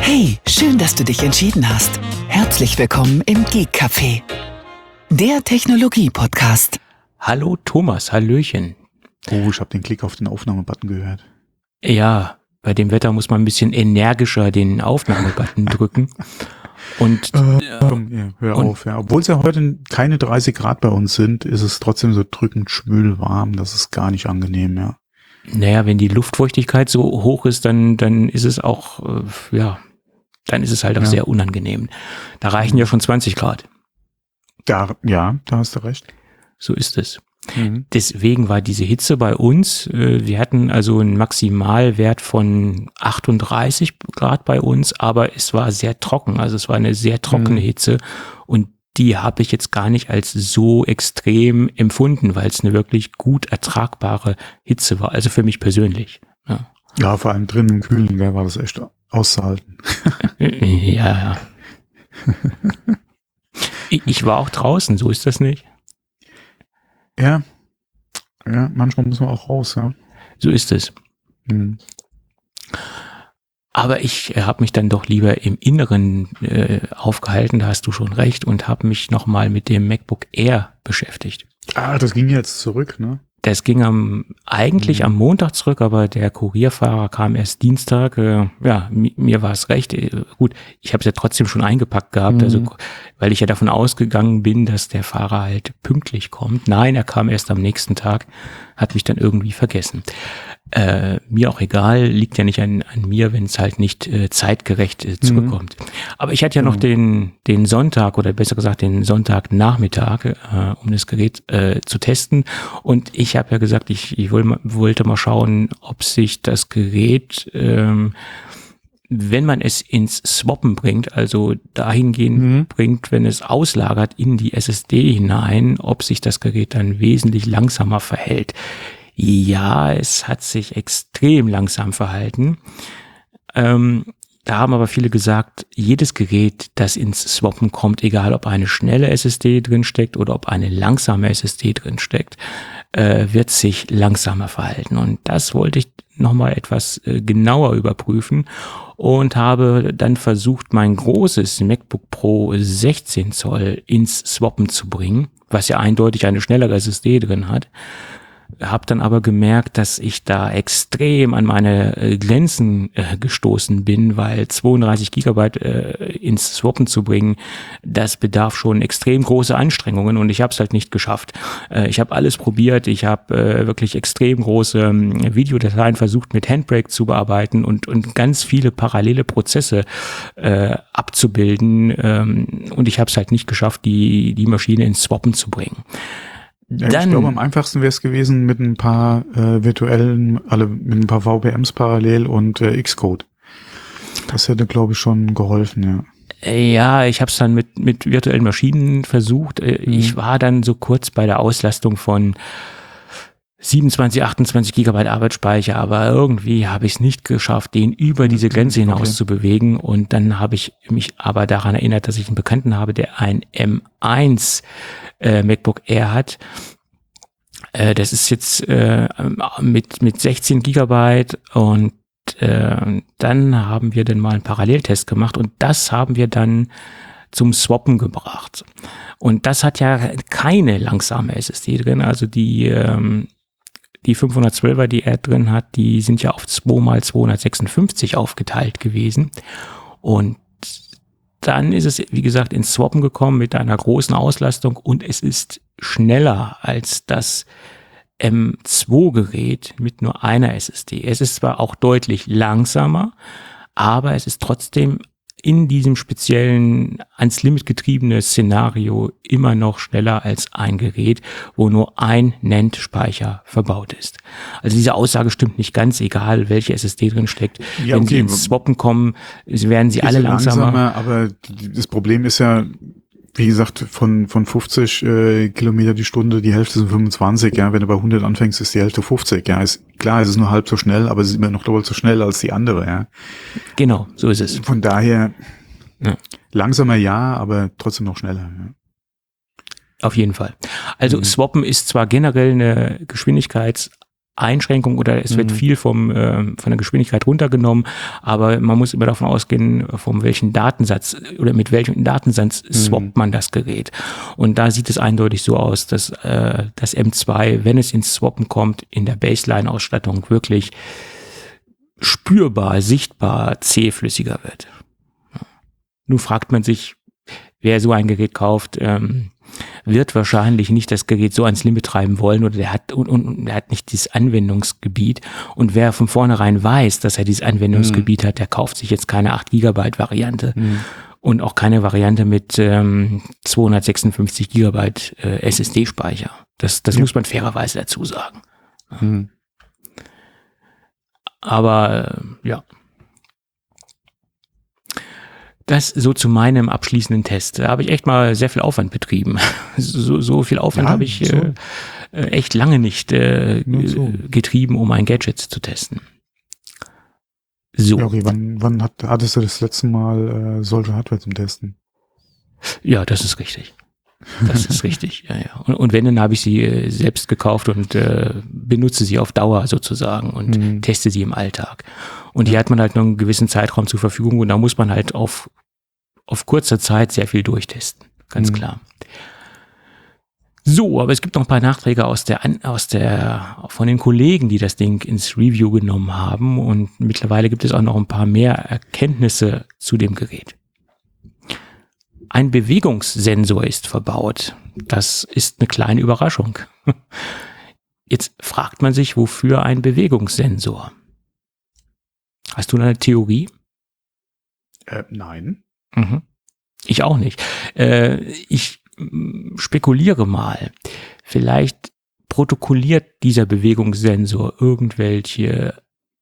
Hey, schön, dass du dich entschieden hast. Herzlich willkommen im Geek Café, der Technologie-Podcast. Hallo Thomas, hallöchen. Oh, ich habe den Klick auf den Aufnahmebutton gehört. Ja, bei dem Wetter muss man ein bisschen energischer den Aufnahmebutton drücken. Und hör auf. Ja. Obwohl es ja heute keine 30 Grad bei uns sind, ist es trotzdem so drückend schwül warm. Das ist gar nicht angenehm, ja. Naja, wenn die Luftfeuchtigkeit so hoch ist, dann ist es auch, dann ist es halt auch sehr unangenehm. Da reichen ja schon 20 Grad. Da hast du recht. So ist es. Deswegen war diese Hitze bei uns, wir hatten also einen Maximalwert von 38 Grad bei uns, aber es war sehr trocken, also es war eine sehr trockene Hitze und die habe ich jetzt gar nicht als so extrem empfunden, weil es eine wirklich gut ertragbare Hitze war, also für mich persönlich. Ja, vor allem drin im Kühlen, war das echt auszuhalten. Ja. Ich war auch draußen, so ist das nicht? Ja, manchmal muss man auch raus, ja. So ist es. Aber ich habe mich dann doch lieber im Inneren aufgehalten, da hast du schon recht, und habe mich nochmal mit dem MacBook Air beschäftigt. Ah, das ging jetzt zurück, ne? Das ging eigentlich am Montag zurück, aber der Kurierfahrer kam erst Dienstag. Mir war es recht. Gut, ich habe es ja trotzdem schon eingepackt gehabt, also weil ich ja davon ausgegangen bin, dass der Fahrer halt pünktlich kommt. Nein, er kam erst am nächsten Tag, hat mich dann irgendwie vergessen. Mir auch egal, liegt ja nicht an mir, wenn es halt nicht zeitgerecht zurückkommt. Aber ich hatte ja noch den Sonntag, oder besser gesagt den Sonntagnachmittag, um das Gerät zu testen. Und ich habe ja gesagt, ich wollte mal schauen, ob sich das Gerät, wenn man es ins Swappen bringt, also dahingehend bringt, wenn es auslagert in die SSD hinein, ob sich das Gerät dann wesentlich langsamer verhält. Ja, es hat sich extrem langsam verhalten. Da haben aber viele gesagt, jedes Gerät, das ins Swappen kommt, egal ob eine schnelle SSD drin steckt oder ob eine langsame SSD drin steckt, wird sich langsamer verhalten. Und das wollte ich nochmal etwas genauer überprüfen und habe dann versucht, mein großes MacBook Pro 16 Zoll ins Swappen zu bringen, was ja eindeutig eine schnellere SSD drin hat. Habe dann aber gemerkt, dass ich da extrem an meine Grenzen gestoßen bin, weil 32 Gigabyte ins Swappen zu bringen, das bedarf schon extrem große Anstrengungen und ich habe es halt nicht geschafft. Ich habe alles probiert, ich habe wirklich extrem große Videodateien versucht mit Handbrake zu bearbeiten und ganz viele parallele Prozesse abzubilden und ich habe es halt nicht geschafft, die Maschine ins Swappen zu bringen. Ja, ich glaube, am einfachsten wäre es gewesen mit ein paar mit ein paar VPMs parallel und Xcode. Das hätte, glaube ich, schon geholfen, ja. Ja, ich habe es dann mit virtuellen Maschinen versucht. Ich war dann so kurz bei der Auslastung von 27, 28 Gigabyte Arbeitsspeicher, aber irgendwie habe ich es nicht geschafft, den über diese Grenze hinaus zu bewegen. Und dann habe ich mich aber daran erinnert, dass ich einen Bekannten habe, der ein M1 MacBook Air hat. Das ist jetzt mit 16 Gigabyte und dann haben wir dann mal einen Paralleltest gemacht und das haben wir dann zum Swappen gebracht. Und das hat ja keine langsame SSD drin, also die 512er, die er drin hat, die sind ja auf 2x256 aufgeteilt gewesen. Und dann ist es, wie gesagt, ins Swappen gekommen mit einer großen Auslastung und es ist schneller als das M2-Gerät mit nur einer SSD. Es ist zwar auch deutlich langsamer, aber es ist trotzdem in diesem speziellen ans Limit getriebene Szenario immer noch schneller als ein Gerät, wo nur ein NAND-Speicher verbaut ist. Also diese Aussage stimmt nicht ganz, egal welche SSD drin steckt. Ja, wenn sie ins Swappen kommen, werden sie alle langsamer. Aber das Problem ist ja, wie gesagt, von 50 Kilometer die Stunde, die Hälfte sind 25, ja. Wenn du bei 100 anfängst, ist die Hälfte 50, ja. Ist klar, es ist nur halb so schnell, aber es ist immer noch doppelt so schnell als die andere, ja. Genau, so ist es. Von daher, langsamer ja, aber trotzdem noch schneller, ja. Auf jeden Fall. Also Swappen ist zwar generell eine Geschwindigkeits- Einschränkung oder es wird viel von der Geschwindigkeit runtergenommen, aber man muss immer davon ausgehen, von welchem Datensatz oder mit welchem Datensatz swappt man das Gerät. Und da sieht es eindeutig so aus, dass das M2, wenn es ins Swappen kommt, in der Baseline-Ausstattung wirklich spürbar, sichtbar zähflüssiger wird. Nun fragt man sich, wer so ein Gerät kauft, wird wahrscheinlich nicht das Gerät so ans Limit treiben wollen oder der hat nicht dieses Anwendungsgebiet. Und wer von vornherein weiß, dass er dieses Anwendungsgebiet hat, der kauft sich jetzt keine 8 GB Variante und auch keine Variante mit 256 GB SSD-Speicher. Das muss man fairerweise dazu sagen. Aber ja. Das so zu meinem abschließenden Test. Da habe ich echt mal sehr viel Aufwand betrieben. So viel Aufwand habe ich echt lange nicht getrieben, um ein Gadget zu testen. So. Ja, okay, wann hattest du das letzte Mal solche Hardware zum Testen? Ja, das ist richtig. Das ist richtig, ja. Und wenn, dann habe ich sie selbst gekauft und benutze sie auf Dauer sozusagen und teste sie im Alltag. Und hier hat man halt noch einen gewissen Zeitraum zur Verfügung und da muss man halt auf kurzer Zeit sehr viel durchtesten. Ganz klar. So, aber es gibt noch ein paar Nachträge von den Kollegen, die das Ding ins Review genommen haben und mittlerweile gibt es auch noch ein paar mehr Erkenntnisse zu dem Gerät. Ein Bewegungssensor ist verbaut. Das ist eine kleine Überraschung. Jetzt fragt man sich, wofür ein Bewegungssensor? Hast du eine Theorie? Nein. Ich auch nicht. Ich spekuliere mal. Vielleicht protokolliert dieser Bewegungssensor irgendwelche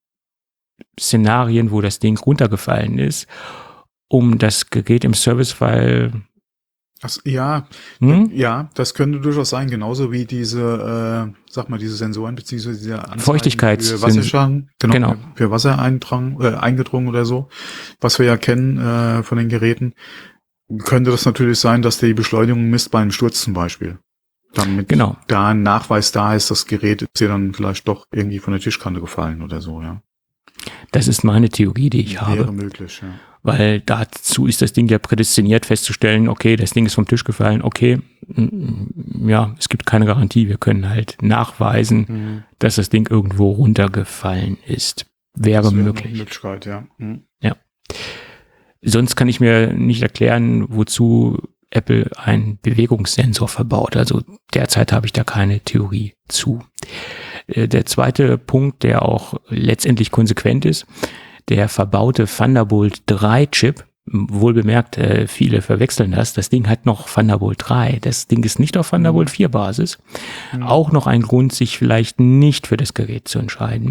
Szenarien, wo das Ding runtergefallen ist, um das Gerät im Servicefall. Ja, das könnte durchaus sein, genauso wie diese Sensoren beziehungsweise diese Feuchtigkeits- für Wasserschaden, genau. Für Wassereindrang, eingedrungen oder so, was wir ja kennen von den Geräten, könnte das natürlich sein, dass die Beschleunigung misst bei einem Sturz zum Beispiel. Damit da ein Nachweis da ist, das Gerät ist ja dann vielleicht doch irgendwie von der Tischkante gefallen oder so, ja. Das ist meine Theorie, die ich habe. Wäre möglich, ja. Weil dazu ist das Ding ja prädestiniert festzustellen, okay, das Ding ist vom Tisch gefallen, okay, ja, es gibt keine Garantie, wir können halt nachweisen, dass das Ding irgendwo runtergefallen ist. Wäre möglich. Eine Möglichkeit, ja. Ja. Sonst kann ich mir nicht erklären, wozu Apple einen Bewegungssensor verbaut. Also derzeit habe ich da keine Theorie zu. Der zweite Punkt, der auch letztendlich konsequent ist, der verbaute Thunderbolt 3 Chip, wohl bemerkt, viele verwechseln das. Das Ding hat noch Thunderbolt 3. Das Ding ist nicht auf Thunderbolt 4 Basis. Auch noch ein Grund, sich vielleicht nicht für das Gerät zu entscheiden.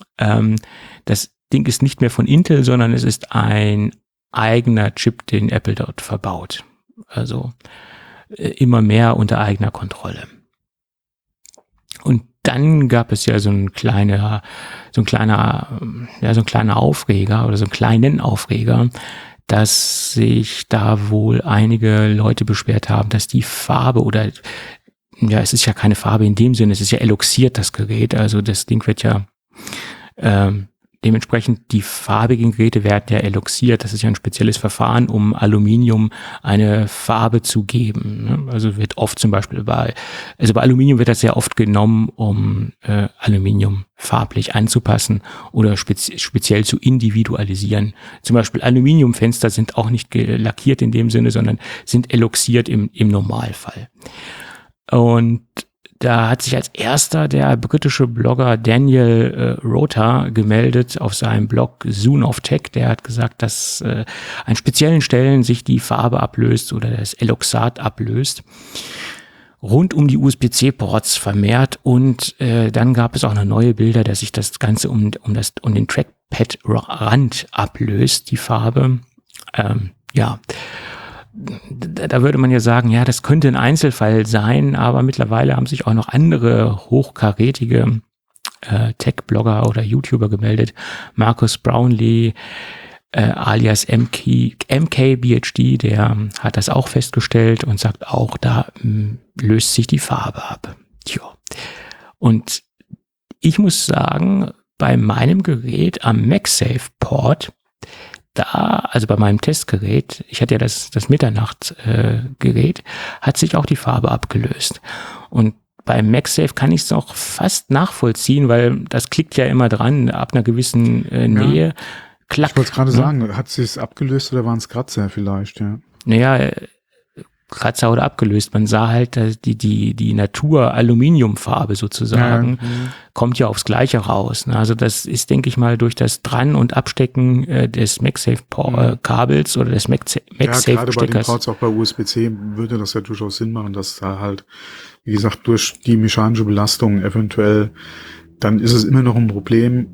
Das Ding ist nicht mehr von Intel, sondern es ist ein eigener Chip, den Apple dort verbaut. Also immer mehr unter eigener Kontrolle. Und dann gab es ja so ein kleiner Aufreger oder so einen kleinen Aufreger, dass sich da wohl einige Leute beschwert haben, dass die Farbe oder, ja, es ist ja keine Farbe in dem Sinne, es ist ja eloxiert, das Gerät, also das Ding wird ja, dementsprechend die farbigen Geräte werden ja eloxiert. Das ist ja ein spezielles Verfahren, um Aluminium eine Farbe zu geben. Also wird oft zum Beispiel bei Aluminium wird das sehr oft genommen, um Aluminium farblich anzupassen oder speziell zu individualisieren. Zum Beispiel Aluminiumfenster sind auch nicht lackiert in dem Sinne, sondern sind eloxiert im Normalfall. Und da hat sich als erster der britische Blogger Daniel Rota gemeldet auf seinem Blog Zoom of Tech. Der hat gesagt, dass an speziellen Stellen sich die Farbe ablöst oder das Eloxat ablöst. Rund um die USB-C-Ports vermehrt und dann gab es auch noch neue Bilder, dass sich das Ganze um den Trackpad-Rand ablöst, die Farbe. Ja. Da würde man ja sagen, ja, das könnte ein Einzelfall sein, aber mittlerweile haben sich auch noch andere hochkarätige Tech-Blogger oder YouTuber gemeldet. Marcus Brownlee alias MKBHD, der hat das auch festgestellt und sagt auch, da löst sich die Farbe ab. Tja. Und ich muss sagen, bei meinem Gerät am MagSafe-Port, also bei meinem Testgerät, ich hatte ja das Mitternacht-Gerät, hat sich auch die Farbe abgelöst. Und beim MagSafe kann ich es auch fast nachvollziehen, weil das klickt ja immer dran, ab einer gewissen Nähe. Ja. Klack. Ich wollte gerade sagen, hat sich es abgelöst oder waren es Kratzer vielleicht, ja? Naja, Kratzer oder abgelöst. Man sah halt, die Natur-Aluminiumfarbe sozusagen, kommt ja aufs Gleiche raus. Also das ist, denke ich mal, durch das Dran- und Abstecken des MagSafe-Kabels oder des MagSafe-Steckers. Ja, gerade bei den Ports, auch bei USB-C, würde das ja durchaus Sinn machen, dass da halt, wie gesagt, durch die mechanische Belastung eventuell, dann ist es immer noch ein Problem,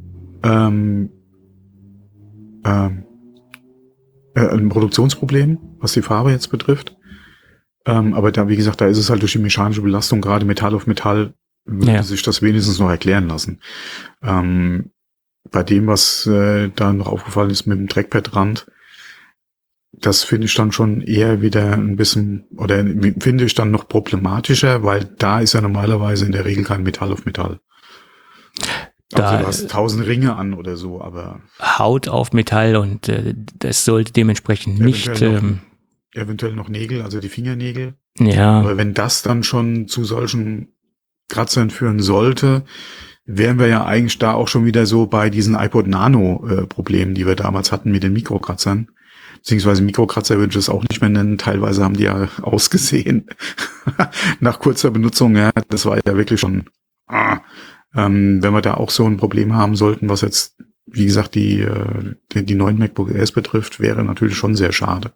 ein Produktionsproblem, was die Farbe jetzt betrifft. Aber da, wie gesagt, da ist es halt durch die mechanische Belastung, gerade Metall auf Metall, würde sich das wenigstens noch erklären lassen. Bei dem, was da noch aufgefallen ist mit dem Trackpad-Rand, das finde ich dann schon eher wieder ein bisschen, oder finde ich dann noch problematischer, weil da ist ja normalerweise in der Regel kein Metall auf Metall. Also du hast 1000 Ringe an oder so, aber Haut auf Metall und das sollte dementsprechend nicht eventuell noch Nägel, also die Fingernägel. Ja. Aber wenn das dann schon zu solchen Kratzern führen sollte, wären wir ja eigentlich da auch schon wieder so bei diesen iPod Nano Problemen, die wir damals hatten mit den Mikrokratzern. Beziehungsweise Mikrokratzer würde ich das auch nicht mehr nennen. Teilweise haben die ja ausgesehen nach kurzer Benutzung. Ja, das war ja wirklich schon, wenn wir da auch so ein Problem haben sollten, was jetzt, wie gesagt, die neuen MacBook Airs betrifft, wäre natürlich schon sehr schade.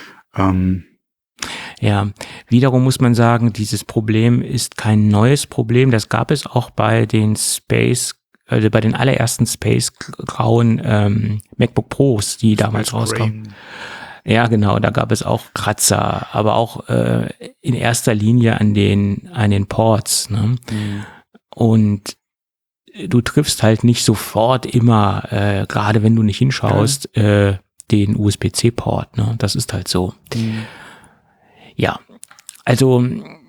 Ja, wiederum muss man sagen, dieses Problem ist kein neues Problem. Das gab es auch bei den bei den allerersten Space-grauen MacBook Pros, die damals rauskamen. Ja, genau, da gab es auch Kratzer, aber auch in erster Linie an den Ports. Ne? Und du triffst halt nicht sofort immer, gerade wenn du nicht hinschaust, den USB-C-Port. Ne? Das ist halt so. Ja, also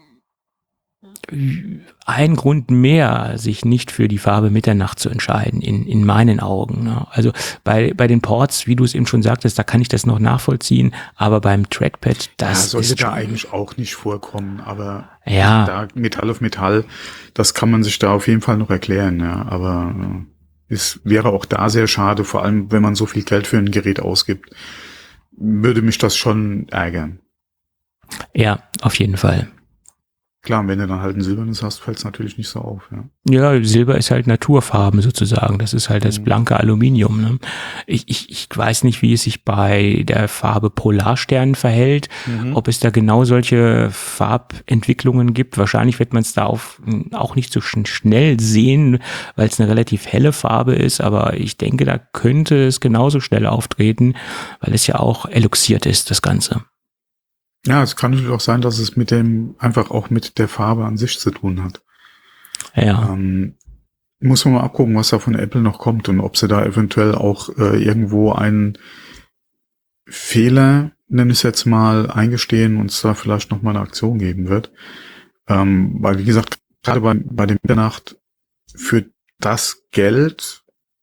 ein Grund mehr, sich nicht für die Farbe Mitternacht zu entscheiden, in meinen Augen. Ne? Also bei den Ports, wie du es eben schon sagtest, da kann ich das noch nachvollziehen, aber beim Trackpad, das sollte ist da eigentlich auch nicht vorkommen, aber ja, da Metall auf Metall, das kann man sich da auf jeden Fall noch erklären, ja, aber es wäre auch da sehr schade, vor allem wenn man so viel Geld für ein Gerät ausgibt, würde mich das schon ärgern. Ja, auf jeden Fall. Klar, wenn du dann halt ein silbernes hast, fällt es natürlich nicht so auf. Ja. Ja, Silber ist halt Naturfarben sozusagen. Das ist halt das blanke Aluminium. Ne? Ich weiß nicht, wie es sich bei der Farbe Polarstern verhält, ob es da genau solche Farbentwicklungen gibt. Wahrscheinlich wird man es da auch nicht so schnell sehen, weil es eine relativ helle Farbe ist. Aber ich denke, da könnte es genauso schnell auftreten, weil es ja auch eluxiert ist, das Ganze. Ja, es kann natürlich auch sein, dass es einfach auch mit der Farbe an sich zu tun hat. Ja. Muss man mal abgucken, was da von Apple noch kommt und ob sie da eventuell auch irgendwo einen Fehler, nenne ich es jetzt mal, eingestehen und es da vielleicht noch mal eine Aktion geben wird. Weil, wie gesagt, gerade bei dem Mitternacht für das Geld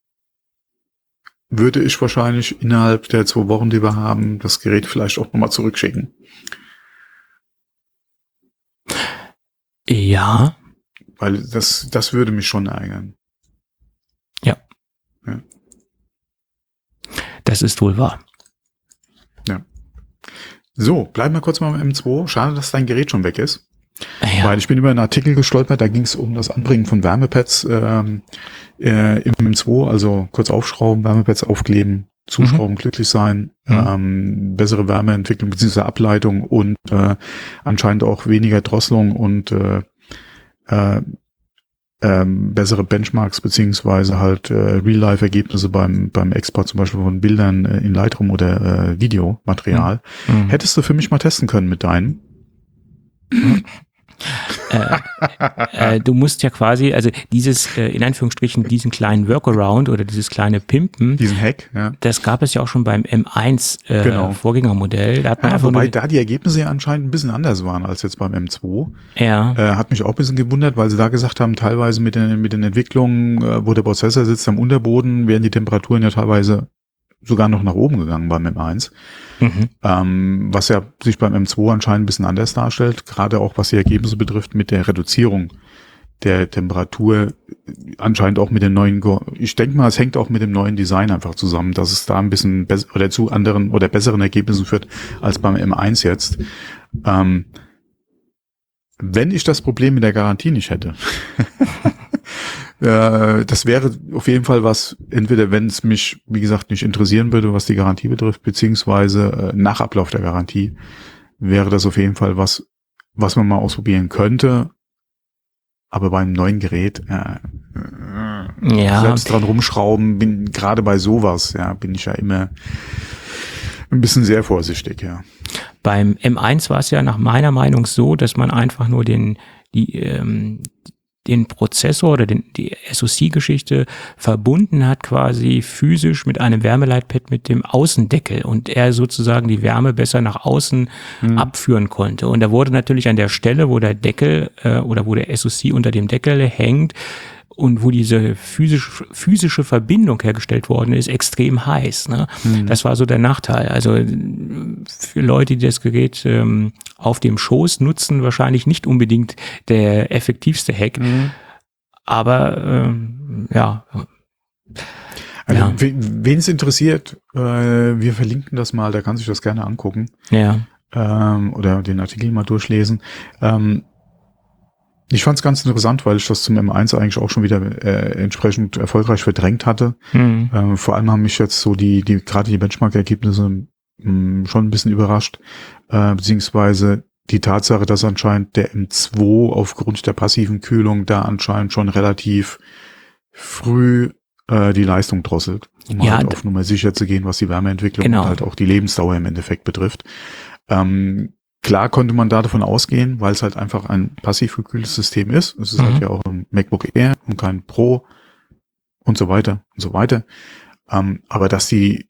würde ich wahrscheinlich innerhalb der 2 Wochen, die wir haben, das Gerät vielleicht auch nochmal zurückschicken. Ja. Weil das würde mich schon ärgern. Ja. Das ist wohl wahr. Ja. So, bleiben wir kurz mal beim M2. Schade, dass dein Gerät schon weg ist. Ja. Weil ich bin über einen Artikel gestolpert, da ging es um das Anbringen von Wärmepads im M2, also kurz aufschrauben, Wärmepads aufkleben, zuschrauben, glücklich sein, bessere Wärmeentwicklung bzw. Ableitung und anscheinend auch weniger Drosselung und bessere Benchmarks beziehungsweise halt Real-Life-Ergebnisse beim Export zum Beispiel von Bildern in Lightroom oder Videomaterial. Hättest du für mich mal testen können mit deinen? Du musst ja quasi, also dieses, in Anführungsstrichen, diesen kleinen Workaround oder dieses kleine Pimpen, diesen Hack, ja. Das gab es ja auch schon beim M1 Genau. Vorgängermodell. Da hat man Wobei da die Ergebnisse ja anscheinend ein bisschen anders waren als jetzt beim M2. Ja. Hat mich auch ein bisschen gewundert, weil sie da gesagt haben, teilweise mit den Entwicklungen, wo der Prozessor sitzt am Unterboden, werden die Temperaturen ja teilweise sogar noch nach oben gegangen beim M1. Was ja sich beim M2 anscheinend ein bisschen anders darstellt, gerade auch was die Ergebnisse betrifft mit der Reduzierung der Temperatur, anscheinend auch mit den neuen, ich denke mal, es hängt auch mit dem neuen Design einfach zusammen, dass es da ein bisschen oder zu anderen oder besseren Ergebnissen führt als beim M1 jetzt. Wenn ich das Problem mit der Garantie nicht hätte, das wäre auf jeden Fall was, entweder wenn es mich, wie gesagt, nicht interessieren würde, was die Garantie betrifft, beziehungsweise nach Ablauf der Garantie, wäre das auf jeden Fall was man mal ausprobieren könnte. Aber beim neuen Gerät, selbst dran rumschrauben, gerade bei sowas, bin ich ja immer ein bisschen sehr vorsichtig, ja. Beim M1 war es ja nach meiner Meinung so, dass man einfach nur den Prozessor oder die SoC-Geschichte verbunden hat quasi physisch mit einem Wärmeleitpad mit dem Außendeckel und er sozusagen die Wärme besser nach außen abführen konnte. Und da wurde natürlich an der Stelle, wo der Deckel oder wo der SoC unter dem Deckel hängt und wo diese physische Verbindung hergestellt worden ist, extrem heiß. Ne? Das war so der Nachteil. Also für Leute, die das Gerät auf dem Schoß nutzen, wahrscheinlich nicht unbedingt der effektivste Hack. Aber Also, wen es interessiert, wir verlinken das mal, der kann sich das gerne angucken. Ja. Oder den Artikel mal durchlesen. Ich fand es ganz interessant, weil ich das zum M1 eigentlich auch schon wieder entsprechend erfolgreich verdrängt hatte. Vor allem haben mich jetzt so gerade die Benchmark-Ergebnisse schon ein bisschen überrascht, beziehungsweise die Tatsache, dass anscheinend der M2 aufgrund der passiven Kühlung da anscheinend schon relativ früh die Leistung drosselt, um halt auf Nummer sicher zu gehen, was die Wärmeentwicklung und halt auch die Lebensdauer im Endeffekt betrifft. Klar konnte man da davon ausgehen, weil es halt einfach ein passiv gekühltes System ist. Es ist halt ja auch ein MacBook Air und kein Pro und so weiter und so weiter. Aber dass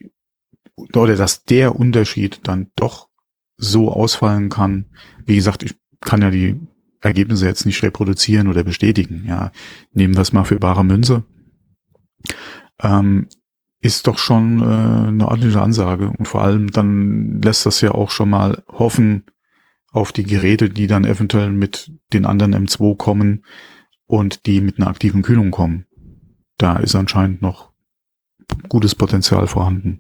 der Unterschied dann doch so ausfallen kann, wie gesagt, ich kann ja die Ergebnisse jetzt nicht reproduzieren oder bestätigen. Ja, nehmen wir es mal für bare Münze. Ist doch schon eine ordentliche Ansage. Und vor allem dann lässt das ja auch schon mal hoffen auf die Geräte, die dann eventuell mit den anderen M2 kommen und die mit einer aktiven Kühlung kommen. Da ist anscheinend noch gutes Potenzial vorhanden.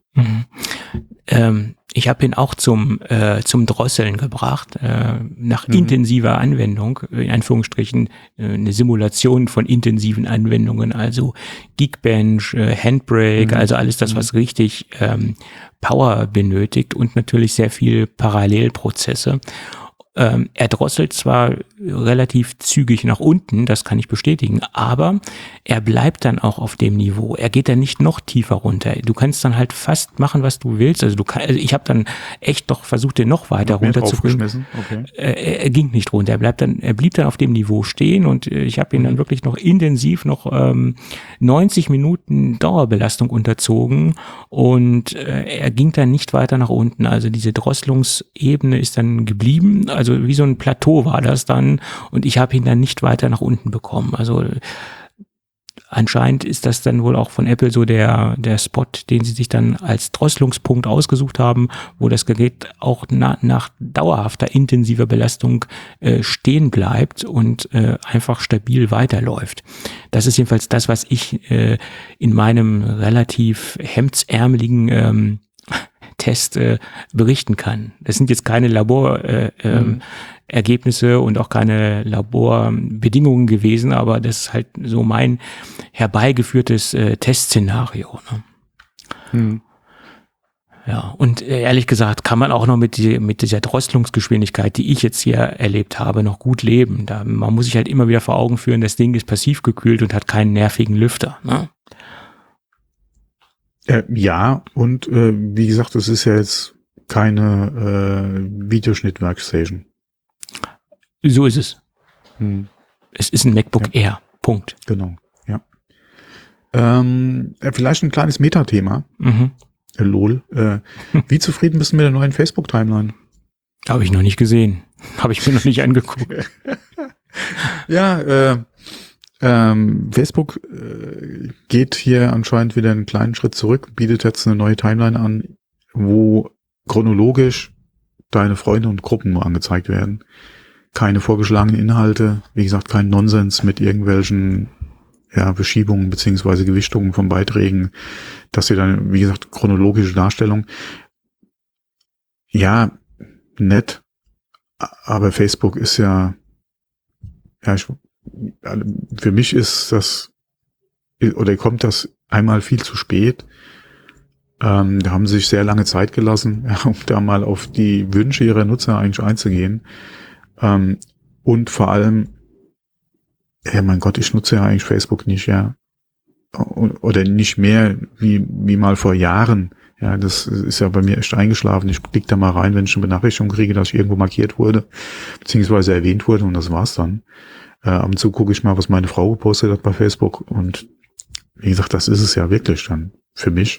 Ich habe ihn auch zum Drosseln gebracht, nach intensiver Anwendung, in Anführungsstrichen eine Simulation von intensiven Anwendungen, also Geekbench, Handbrake, also alles das, was richtig Power benötigt und natürlich sehr viel Parallelprozesse. Er drosselt zwar relativ zügig nach unten, das kann ich bestätigen, aber er bleibt dann auch auf dem Niveau. Er geht dann nicht noch tiefer runter. Du kannst dann halt fast machen, was du willst. Also ich habe dann echt doch versucht, den noch weiter runterzubringen. Okay. Er ging nicht runter. Er blieb dann auf dem Niveau stehen und ich habe ihn dann wirklich noch intensiv 90 Minuten Dauerbelastung unterzogen und er ging dann nicht weiter nach unten. Also diese Drosselungsebene ist dann geblieben. Also wie so ein Plateau war das dann und ich habe ihn dann nicht weiter nach unten bekommen. Also anscheinend ist das dann wohl auch von Apple so der Spot, den sie sich dann als Drosselungspunkt ausgesucht haben, wo das Gerät auch nach dauerhafter intensiver Belastung stehen bleibt und einfach stabil weiterläuft. Das ist jedenfalls das, was ich in meinem relativ hemdsärmeligen Test berichten kann. Das sind jetzt keine Laborergebnisse und auch keine Laborbedingungen gewesen, aber das ist halt so mein herbeigeführtes Testszenario. Ne? Ja, und ehrlich gesagt kann man auch noch mit dieser Drosselungsgeschwindigkeit, die ich jetzt hier erlebt habe, noch gut leben. Man muss sich halt immer wieder vor Augen führen, das Ding ist passiv gekühlt und hat keinen nervigen Lüfter. Ne? Ja, und wie gesagt, es ist ja jetzt keine Videoschnitt-Workstation. So ist es. Es ist ein MacBook Air. Punkt. Genau, ja. Vielleicht ein kleines Metathema. LOL. Wie zufrieden bist du mit der neuen Facebook-Timeline? Habe ich noch nicht gesehen. Habe ich mir noch nicht angeguckt. Ja, Facebook geht hier anscheinend wieder einen kleinen Schritt zurück, bietet jetzt eine neue Timeline an, wo chronologisch deine Freunde und Gruppen nur angezeigt werden. Keine vorgeschlagenen Inhalte, wie gesagt, kein Nonsens mit irgendwelchen Verschiebungen beziehungsweise Gewichtungen von Beiträgen, dass sie dann, wie gesagt, chronologische Darstellung. Ja, nett, aber Facebook ist für mich ist das, oder kommt das einmal viel zu spät. Da haben sie sich sehr lange Zeit gelassen, um da mal auf die Wünsche ihrer Nutzer eigentlich einzugehen. Und vor allem, mein Gott, ich nutze ja eigentlich Facebook nicht, oder nicht mehr wie mal vor Jahren. Ja, das ist ja bei mir echt eingeschlafen. Ich klicke da mal rein, wenn ich eine Benachrichtigung kriege, dass ich irgendwo markiert wurde, beziehungsweise erwähnt wurde, und das war's dann. Ab und zu gucke ich mal, was meine Frau gepostet hat bei Facebook, und wie gesagt, das ist es ja wirklich dann für mich.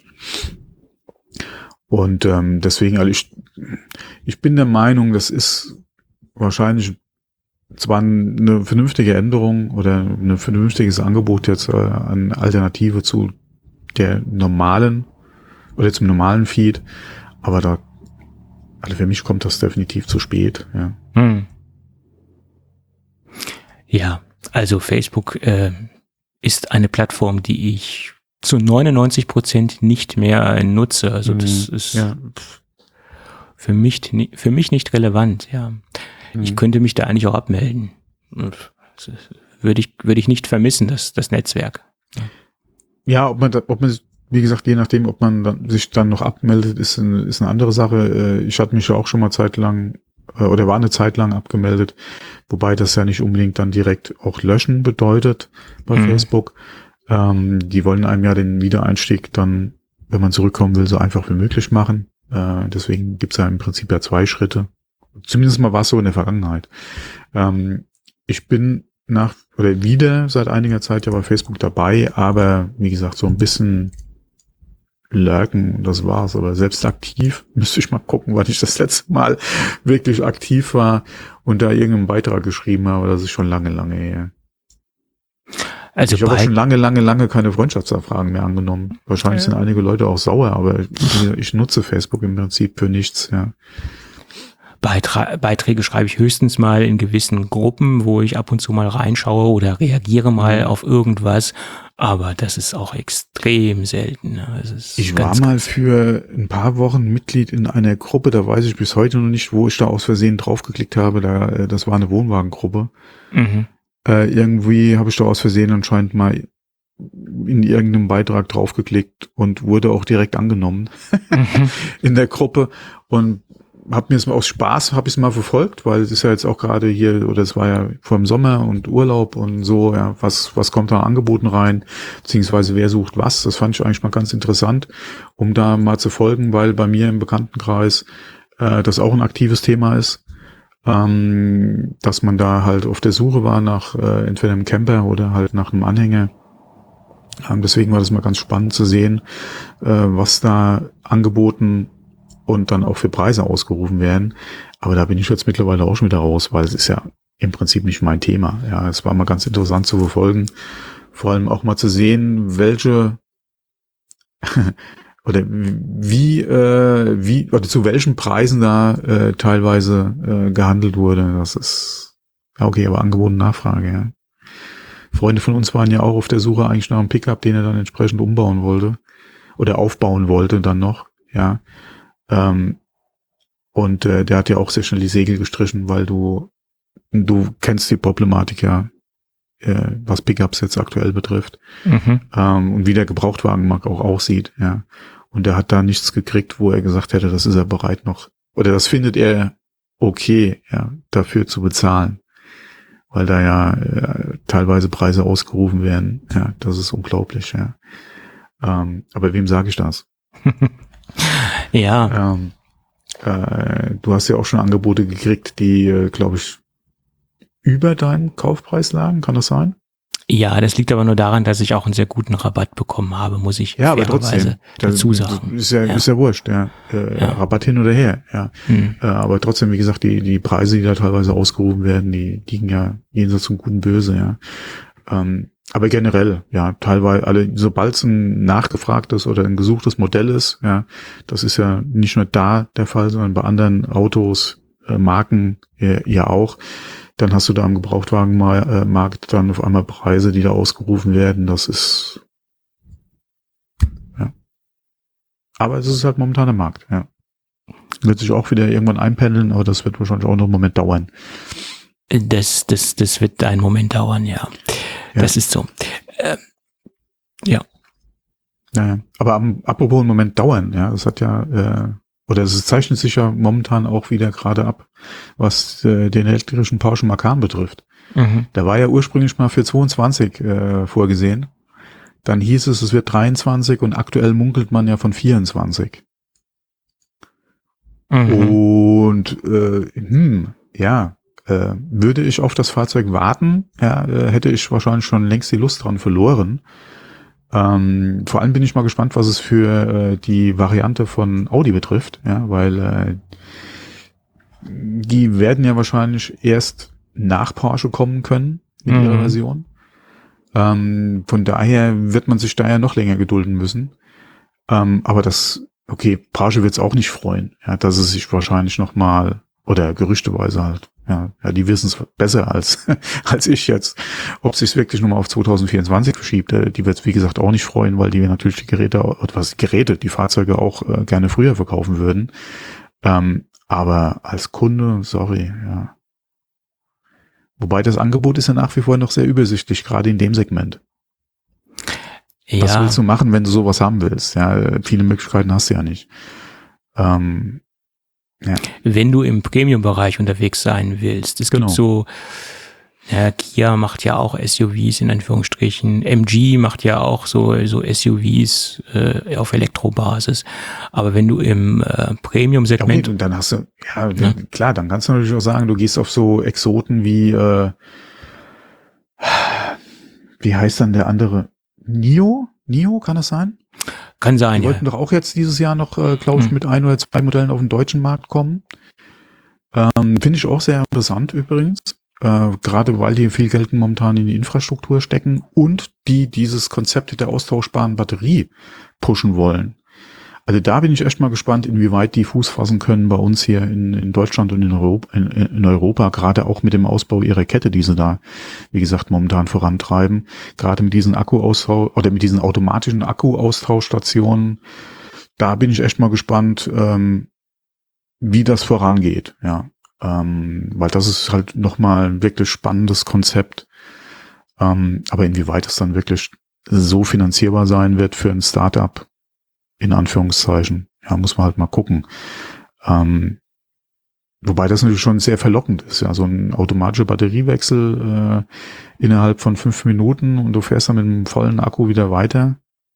Und deswegen, also ich bin der Meinung, das ist wahrscheinlich zwar eine vernünftige Änderung oder ein vernünftiges Angebot jetzt an Alternative zu der normalen oder zum normalen Feed, aber also für mich kommt das definitiv zu spät. Ja, also Facebook ist eine Plattform, die ich zu 99% nicht mehr nutze. Also das ist für mich nicht relevant. Ja, ich könnte mich da eigentlich auch abmelden. Würde ich nicht vermissen, das Netzwerk. Ja, ob man, wie gesagt, je nachdem, ob man sich dann noch abmeldet, ist eine andere Sache. Ich hatte mich ja auch schon mal war eine Zeit lang abgemeldet, wobei das ja nicht unbedingt dann direkt auch löschen bedeutet bei Facebook. Die wollen einem ja den Wiedereinstieg dann, wenn man zurückkommen will, so einfach wie möglich machen. Deswegen gibt's ja im Prinzip 2 Schritte. Zumindest mal war es so in der Vergangenheit. Ich bin wieder seit einiger Zeit ja bei Facebook dabei, aber wie gesagt, so ein bisschen lurken, das war's. Aber selbst aktiv müsste ich mal gucken, wann ich das letzte Mal wirklich aktiv war und da irgendeinen Beitrag geschrieben habe. Das ist schon lange her. Also ich habe auch schon lange keine Freundschaftsanfragen mehr angenommen. Wahrscheinlich sind einige Leute auch sauer, aber ich nutze Facebook im Prinzip für nichts, Beiträge schreibe ich höchstens mal in gewissen Gruppen, wo ich ab und zu mal reinschaue oder reagiere mal auf irgendwas, aber das ist auch extrem selten. Ich war mal für ein paar Wochen Mitglied in einer Gruppe, da weiß ich bis heute noch nicht, wo ich da aus Versehen draufgeklickt habe, das war eine Wohnwagengruppe. Irgendwie habe ich da aus Versehen anscheinend mal in irgendeinem Beitrag draufgeklickt und wurde auch direkt angenommen in der Gruppe, und habe mir es mal aus Spaß, habe ich es mal verfolgt, weil es ist ja jetzt auch gerade hier, oder es war ja vor dem Sommer und Urlaub und so, was kommt da an Angeboten rein, beziehungsweise wer sucht was, das fand ich eigentlich mal ganz interessant, um da mal zu folgen, weil bei mir im Bekanntenkreis das auch ein aktives Thema ist, dass man da halt auf der Suche war nach entweder einem Camper oder halt nach einem Anhänger. Deswegen war das mal ganz spannend zu sehen, was da angeboten und dann auch für Preise ausgerufen werden. Aber da bin ich jetzt mittlerweile auch schon wieder raus, weil es ist ja im Prinzip nicht mein Thema. Ja, es war mal ganz interessant zu verfolgen. Vor allem auch mal zu sehen, welche oder wie oder zu welchen Preisen da teilweise gehandelt wurde. Das ist okay, aber Angebot und Nachfrage, ja. Freunde von uns waren ja auch auf der Suche eigentlich nach einem Pickup, den er dann entsprechend umbauen wollte oder aufbauen wollte dann noch, ja. Und der hat ja auch sehr schnell die Segel gestrichen, weil du kennst die Problematik ja, was Pickups jetzt aktuell betrifft. Und wie der Gebrauchtwagenmarkt auch aussieht, ja. Und der hat da nichts gekriegt, wo er gesagt hätte, das ist er bereit noch, oder das findet er okay, ja, dafür zu bezahlen. Weil da ja teilweise Preise ausgerufen werden. Ja, das ist unglaublich, ja. Aber wem sage ich das? Ja. Du hast ja auch schon Angebote gekriegt, die, glaube ich, über deinen Kaufpreis lagen, kann das sein? Ja, das liegt aber nur daran, dass ich auch einen sehr guten Rabatt bekommen habe, muss ich Ja, aber trotzdem dazu sagen. Ist ja wurscht, ja. Rabatt hin oder her, ja. Aber trotzdem, wie gesagt, die Preise, die da teilweise ausgerufen werden, die liegen ja jenseits zum Guten Böse, ja. Aber generell, ja, teilweise sobald es ein nachgefragtes oder ein gesuchtes Modell ist, ja, das ist ja nicht nur da der Fall, sondern bei anderen Autos, Marken ja auch. Dann hast du da am Gebrauchtwagenmarkt dann auf einmal Preise, die da ausgerufen werden. Das ist, ja. Aber es ist halt momentan der Markt, ja. Wird sich auch wieder irgendwann einpendeln, aber das wird wahrscheinlich auch noch einen Moment dauern. Das wird einen Moment dauern, ja. Das ist so. Ja. Naja. Aber apropos einen Moment dauern, ja, das hat ja, oder es zeichnet sich ja momentan auch wieder gerade ab, was den elektrischen Porsche Macan betrifft. Der war ja ursprünglich mal für 22 vorgesehen. Dann hieß es wird 23 und aktuell munkelt man ja von 24. Und würde ich auf das Fahrzeug warten, hätte ich wahrscheinlich schon längst die Lust dran verloren. Vor allem bin ich mal gespannt, was es für die Variante von Audi betrifft, ja, weil die werden ja wahrscheinlich erst nach Porsche kommen können mit ihrer Version. Von daher wird man sich da ja noch länger gedulden müssen. Aber Porsche wird es auch nicht freuen, ja, dass es sich wahrscheinlich nochmal, oder gerüchteweise halt, ja, die wissen es besser als ich jetzt, ob es sich wirklich nochmal auf 2024 verschiebt. Die wird es, wie gesagt, auch nicht freuen, weil die natürlich die Fahrzeuge auch gerne früher verkaufen würden. Aber als Kunde, sorry, ja. Wobei das Angebot ist ja nach wie vor noch sehr übersichtlich, gerade in dem Segment. Ja. Was willst du machen, wenn du sowas haben willst? Ja, viele Möglichkeiten hast du ja nicht. Ja. Wenn du im Premium-Bereich unterwegs sein willst. Es gibt so, Kia macht ja auch SUVs in Anführungsstrichen, MG macht ja auch so SUVs auf Elektrobasis. Aber wenn du im Premium-Segment... Ja, und dann hast du, klar, dann kannst du natürlich auch sagen, du gehst auf so Exoten wie heißt dann der andere? NIO, kann das sein? Kann sein, Die wollten doch auch jetzt dieses Jahr noch, glaube ich, mit 1 oder 2 Modellen auf den deutschen Markt kommen. Finde ich auch sehr interessant übrigens. Gerade weil die viel Geld momentan in die Infrastruktur stecken und die dieses Konzept der austauschbaren Batterie pushen wollen. Also da bin ich echt mal gespannt, inwieweit die Fuß fassen können bei uns hier in Deutschland und in Europa, gerade auch mit dem Ausbau ihrer Kette, die sie da, wie gesagt, momentan vorantreiben. Gerade mit diesen Akkuaustausch oder mit diesen automatischen Akkuaustauschstationen, da bin ich echt mal gespannt, wie das vorangeht, ja. Weil das ist halt nochmal ein wirklich spannendes Konzept. Aber inwieweit es dann wirklich so finanzierbar sein wird für ein Startup, in Anführungszeichen, ja, muss man halt mal gucken. Wobei das natürlich schon sehr verlockend ist, ja, so ein automatischer Batteriewechsel innerhalb von 5 Minuten und du fährst dann mit einem vollen Akku wieder weiter.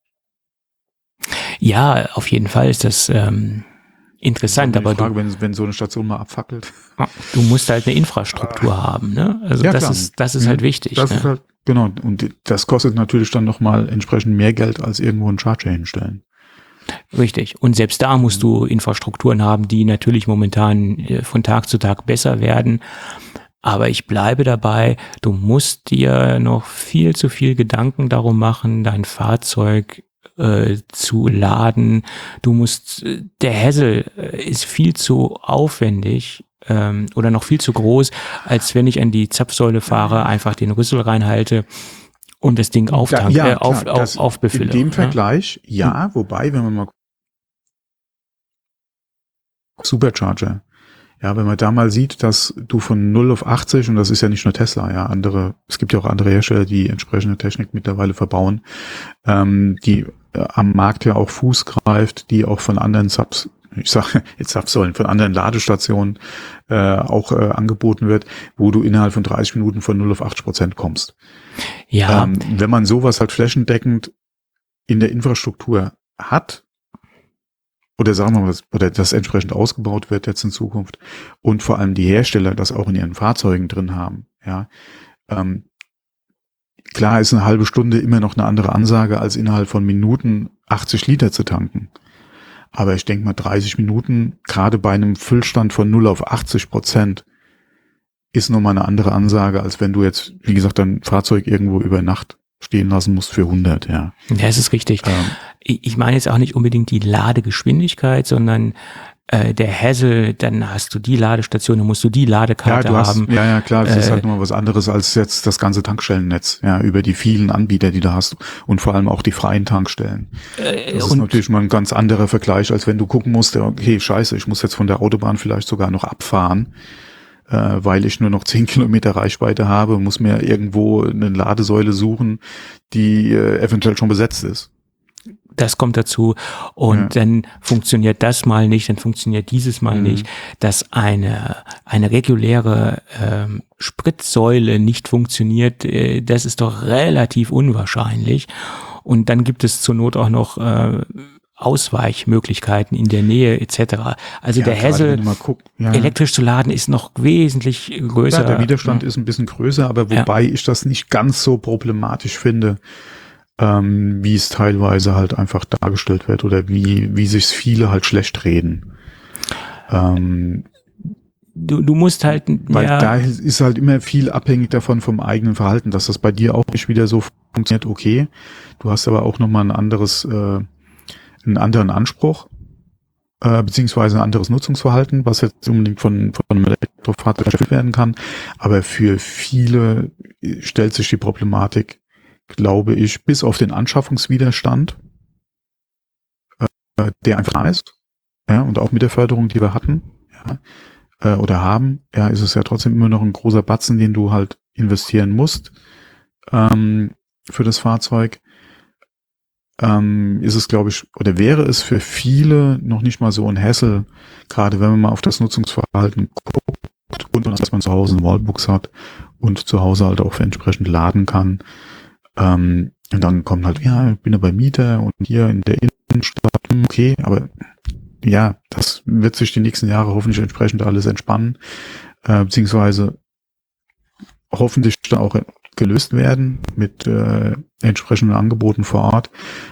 Ja, auf jeden Fall ist das interessant, aber Frage, wenn so eine Station mal abfackelt. Du musst halt eine Infrastruktur haben, ne? Also ja, das ist halt wichtig. Das ist halt, genau, und das kostet natürlich dann nochmal entsprechend mehr Geld als irgendwo einen Charger hinstellen. Richtig. Und selbst da musst du Infrastrukturen haben, die natürlich momentan von Tag zu Tag besser werden. Aber ich bleibe dabei, du musst dir noch viel zu viel Gedanken darum machen, dein Fahrzeug zu laden. Der Hassel ist viel zu aufwendig oder noch viel zu groß, als wenn ich an die Zapfsäule fahre, einfach den Rüssel reinhalte und das Ding aufbefülle. In dem Vergleich, wobei, wenn man mal Supercharger, ja, wenn man da mal sieht, dass du von 0 auf 80, und das ist ja nicht nur Tesla, ja, es gibt ja auch andere Hersteller, die entsprechende Technik mittlerweile verbauen, die am Markt ja auch Fuß greift, die auch von anderen Zapfsäulen, von anderen Ladestationen auch angeboten wird, wo du innerhalb von 30 Minuten von 0 auf 80% kommst. Ja. Wenn man sowas halt flächendeckend in der Infrastruktur hat, oder sagen wir mal, oder das entsprechend ausgebaut wird jetzt in Zukunft und vor allem die Hersteller das auch in ihren Fahrzeugen drin haben, Ja, klar ist eine halbe Stunde immer noch eine andere Ansage, als innerhalb von Minuten 80 Liter zu tanken. Aber ich denke mal 30 Minuten, gerade bei einem Füllstand von 0 auf 80%, ist nochmal eine andere Ansage, als wenn du jetzt, wie gesagt, dein Fahrzeug irgendwo über Nacht stehen lassen musst für 100, ja. Ja, es ist richtig. Ich meine jetzt auch nicht unbedingt die Ladegeschwindigkeit, sondern der Hassel, dann hast du die Ladestation, dann musst du die Ladekarte haben. Ja, klar, das ist halt nochmal was anderes als jetzt das ganze Tankstellennetz, ja, über die vielen Anbieter, die du hast und vor allem auch die freien Tankstellen. Das ist natürlich mal ein ganz anderer Vergleich, als wenn du gucken musst, okay, scheiße, ich muss jetzt von der Autobahn vielleicht sogar noch abfahren, weil ich nur noch 10 Kilometer Reichweite habe, muss mir irgendwo eine Ladesäule suchen, die eventuell schon besetzt ist. Das kommt dazu und dann funktioniert das mal nicht, dann funktioniert dieses Mal nicht, dass eine reguläre Spritsäule nicht funktioniert, das ist doch relativ unwahrscheinlich und dann gibt es zur Not auch noch Ausweichmöglichkeiten in der Nähe etc. Also der Hassel, elektrisch zu laden, ist noch wesentlich größer. Ja, der Widerstand ist ein bisschen größer, aber wobei ich das nicht ganz so problematisch finde, wie es teilweise halt einfach dargestellt wird oder wie sich's viele halt schlecht reden. Du musst halt, weil da ist halt immer viel abhängig davon vom eigenen Verhalten, dass das bei dir auch nicht wieder so funktioniert, okay. Du hast aber auch nochmal einen anderen Anspruch, beziehungsweise ein anderes Nutzungsverhalten, was jetzt unbedingt von einem Elektrofahrzeug erfüllt werden kann. Aber für viele stellt sich die Problematik, glaube ich, bis auf den Anschaffungswiderstand, der einfach da ist, ja, und auch mit der Förderung, die wir hatten, ja, oder haben, ja, ist es ja trotzdem immer noch ein großer Batzen, den du halt investieren musst, für das Fahrzeug, ist es, glaube ich, oder wäre es für viele noch nicht mal so ein Hassel, gerade wenn man mal auf das Nutzungsverhalten guckt und dass man zu Hause eine Wallbox hat und zu Hause halt auch entsprechend laden kann. Und dann kommt halt, ja, ich bin ja bei Mieter und hier in der Innenstadt, okay, aber ja, das wird sich die nächsten Jahre hoffentlich entsprechend alles entspannen, beziehungsweise hoffentlich dann auch gelöst werden mit entsprechenden Angeboten vor Ort.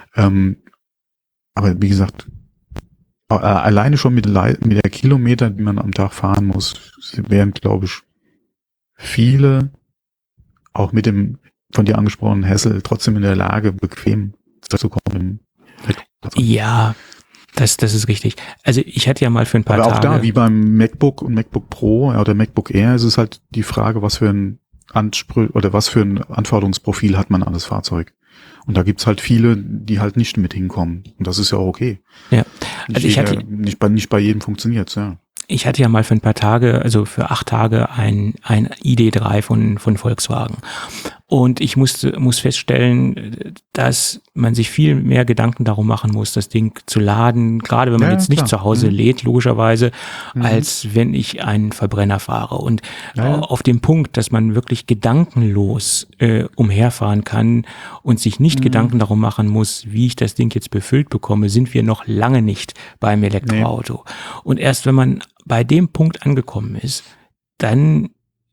Aber wie gesagt, alleine schon mit der Kilometer, die man am Tag fahren muss, wären, glaube ich, viele auch mit dem von dir angesprochenen Hassel trotzdem in der Lage, bequem zu kommen. Ja, das ist richtig. Also ich hatte ja mal für ein paar Tage... Aber auch da, wie beim MacBook und MacBook Pro oder MacBook Air, ist es halt die Frage, was für ein Anforderungsprofil hat man an das Fahrzeug. Und da gibt's halt viele, die halt nicht mit hinkommen. Und das ist ja auch okay. Ja. Also nicht bei jedem funktioniert's, ja. Ich hatte ja mal für ein paar Tage, also für 8 Tage ein ID.3 von Volkswagen. Und ich muss feststellen, dass man sich viel mehr Gedanken darum machen muss, das Ding zu laden, gerade wenn man jetzt nicht zu Hause lädt, logischerweise, als wenn ich einen Verbrenner fahre. Und auf dem Punkt, dass man wirklich gedankenlos umherfahren kann und sich nicht Gedanken darum machen muss, wie ich das Ding jetzt befüllt bekomme, sind wir noch lange nicht beim Elektroauto. Und erst wenn man bei dem Punkt angekommen ist, dann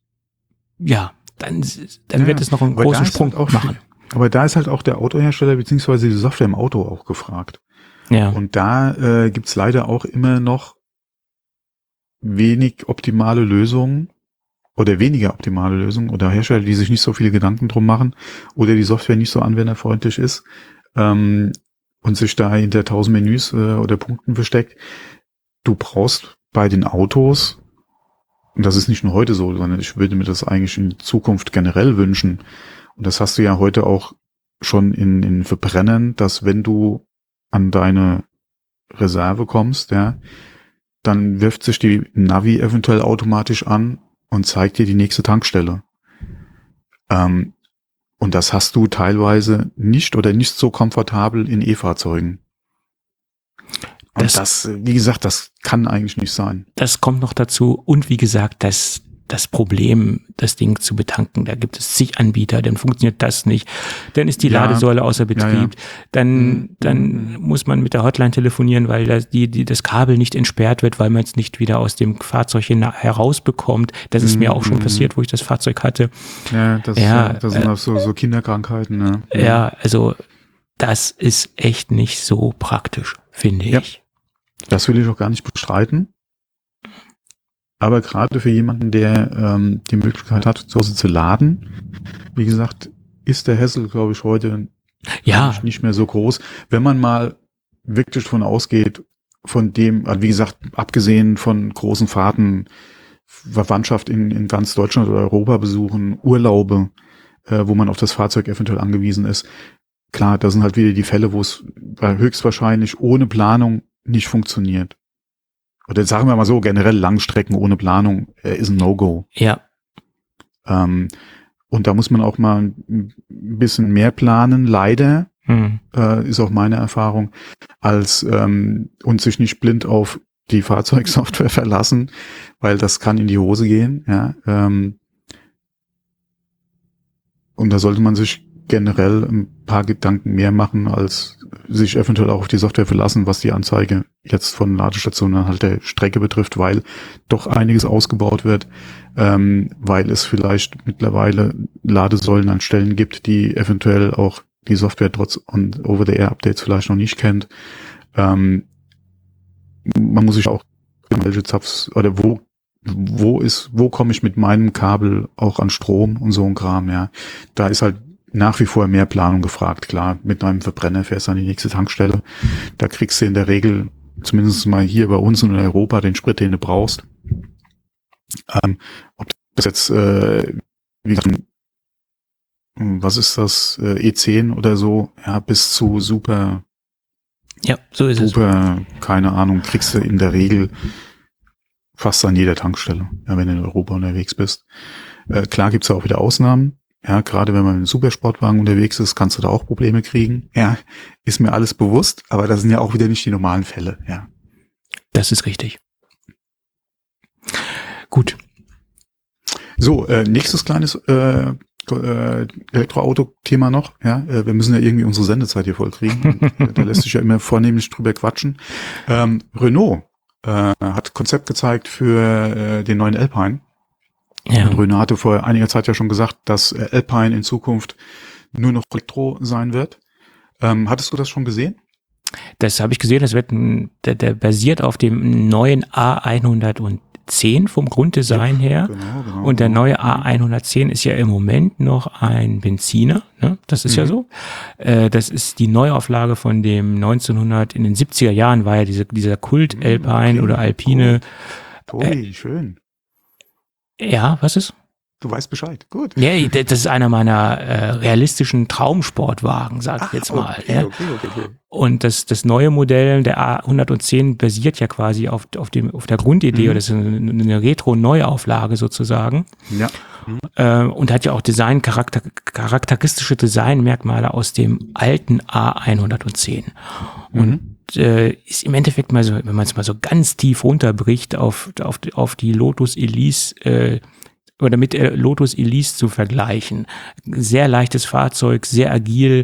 wird es noch einen großen Sprung machen. Aber da ist halt auch der Autohersteller beziehungsweise die Software im Auto auch gefragt. Ja. Und da gibt's leider auch immer noch wenig optimale Lösungen oder weniger optimale Lösungen oder Hersteller, die sich nicht so viele Gedanken drum machen oder die Software nicht so anwenderfreundlich ist und sich da hinter 1000 Menüs oder Punkten versteckt. Du brauchst bei den Autos, und das ist nicht nur heute so, sondern ich würde mir das eigentlich in Zukunft generell wünschen. Und das hast du ja heute auch schon in Verbrennern, dass wenn du an deine Reserve kommst, ja, dann wirft sich die Navi eventuell automatisch an und zeigt dir die nächste Tankstelle. Und das hast du teilweise nicht oder nicht so komfortabel in E-Fahrzeugen. Und das, wie gesagt, das kann eigentlich nicht sein. Das kommt noch dazu. Und wie gesagt, das das Problem, das Ding zu betanken. Da gibt es zig Anbieter, dann funktioniert das nicht. Dann ist die Ladesäule außer Betrieb. Dann muss man mit der Hotline telefonieren, weil das Kabel nicht entsperrt wird, weil man es nicht wieder aus dem Fahrzeug herausbekommt. Das ist mir auch schon passiert, wo ich das Fahrzeug hatte. Ja, das sind auch so Kinderkrankheiten. Ne? Ja, also das ist echt nicht so praktisch, finde ich. Das will ich auch gar nicht bestreiten. Aber gerade für jemanden, der die Möglichkeit hat, zu Hause zu laden, wie gesagt, ist der Hassel, glaube ich, heute nicht mehr so groß. Wenn man mal wirklich davon ausgeht, von dem, wie gesagt, abgesehen von großen Fahrten, Verwandtschaft in ganz Deutschland oder Europa besuchen, Urlaube, wo man auf das Fahrzeug eventuell angewiesen ist. Klar, da sind halt wieder die Fälle, wo es höchstwahrscheinlich ohne Planung nicht funktioniert. Oder sagen wir mal so, generell Langstrecken ohne Planung ist ein No-Go. Ja. Und da muss man auch mal ein bisschen mehr planen, leider, ist auch meine Erfahrung, als und sich nicht blind auf die Fahrzeugsoftware verlassen, weil das kann in die Hose gehen. Ja. Und da sollte man sich generell ein paar Gedanken mehr machen, als sich eventuell auch auf die Software verlassen, was die Anzeige jetzt von Ladestationen halt der Strecke betrifft, weil doch einiges ausgebaut wird, weil es vielleicht mittlerweile Ladesäulen an Stellen gibt, die eventuell auch die Software trotz Over-the-Air-Updates vielleicht noch nicht kennt. Man muss sich auch welche Zapfs oder wo komme ich mit meinem Kabel auch an Strom und so ein Kram, ja. Da ist halt nach wie vor mehr Planung gefragt. Klar, mit einem Verbrenner fährst du an die nächste Tankstelle. Da kriegst du in der Regel, zumindest mal hier bei uns in Europa, den Sprit, den du brauchst. Ob das jetzt, wie gesagt, was ist das, E10 oder so, ja, bis zu super, so ist super, keine Ahnung, kriegst du in der Regel fast an jeder Tankstelle, ja, wenn du in Europa unterwegs bist. Klar gibt's da auch wieder Ausnahmen. Ja, gerade wenn man mit einem Supersportwagen unterwegs ist, kannst du da auch Probleme kriegen. Ja, ist mir alles bewusst, aber das sind ja auch wieder nicht die normalen Fälle, ja. Das ist richtig. Gut. So, nächstes kleines Elektroauto-Thema noch. Ja, wir müssen ja irgendwie unsere Sendezeit hier voll kriegen. Da lässt sich ja immer vornehmlich drüber quatschen. Renault hat Konzept gezeigt für den neuen Alpine. Ja. Und Renault hatte vor einiger Zeit ja schon gesagt, dass Alpine in Zukunft nur noch Elektro sein wird. Hattest du das schon gesehen? Das habe ich gesehen, das wird der basiert auf dem neuen A110 vom Grunddesign her. Genau, und der neue A110 ist ja im Moment noch ein Benziner, ne? Das ist ja so. Das ist die Neuauflage von dem 1900, in den 70er Jahren war ja dieser Kult Alpine oder Alpine. Tobi, schön. Ja, was ist? Du weißt Bescheid, gut. Ja, das ist einer meiner realistischen Traumsportwagen, sag ich jetzt mal. Okay, ja. Okay. Und das neue Modell, der A110, basiert ja quasi auf der Grundidee, oder das ist eine Retro-Neuauflage sozusagen. Ja. Und hat ja auch charakteristische Designmerkmale aus dem alten A110. Und ist im Endeffekt mal so, wenn man es mal so ganz tief runterbricht auf die Lotus Elise, oder mit der Lotus Elise zu vergleichen. Sehr leichtes Fahrzeug, sehr agil,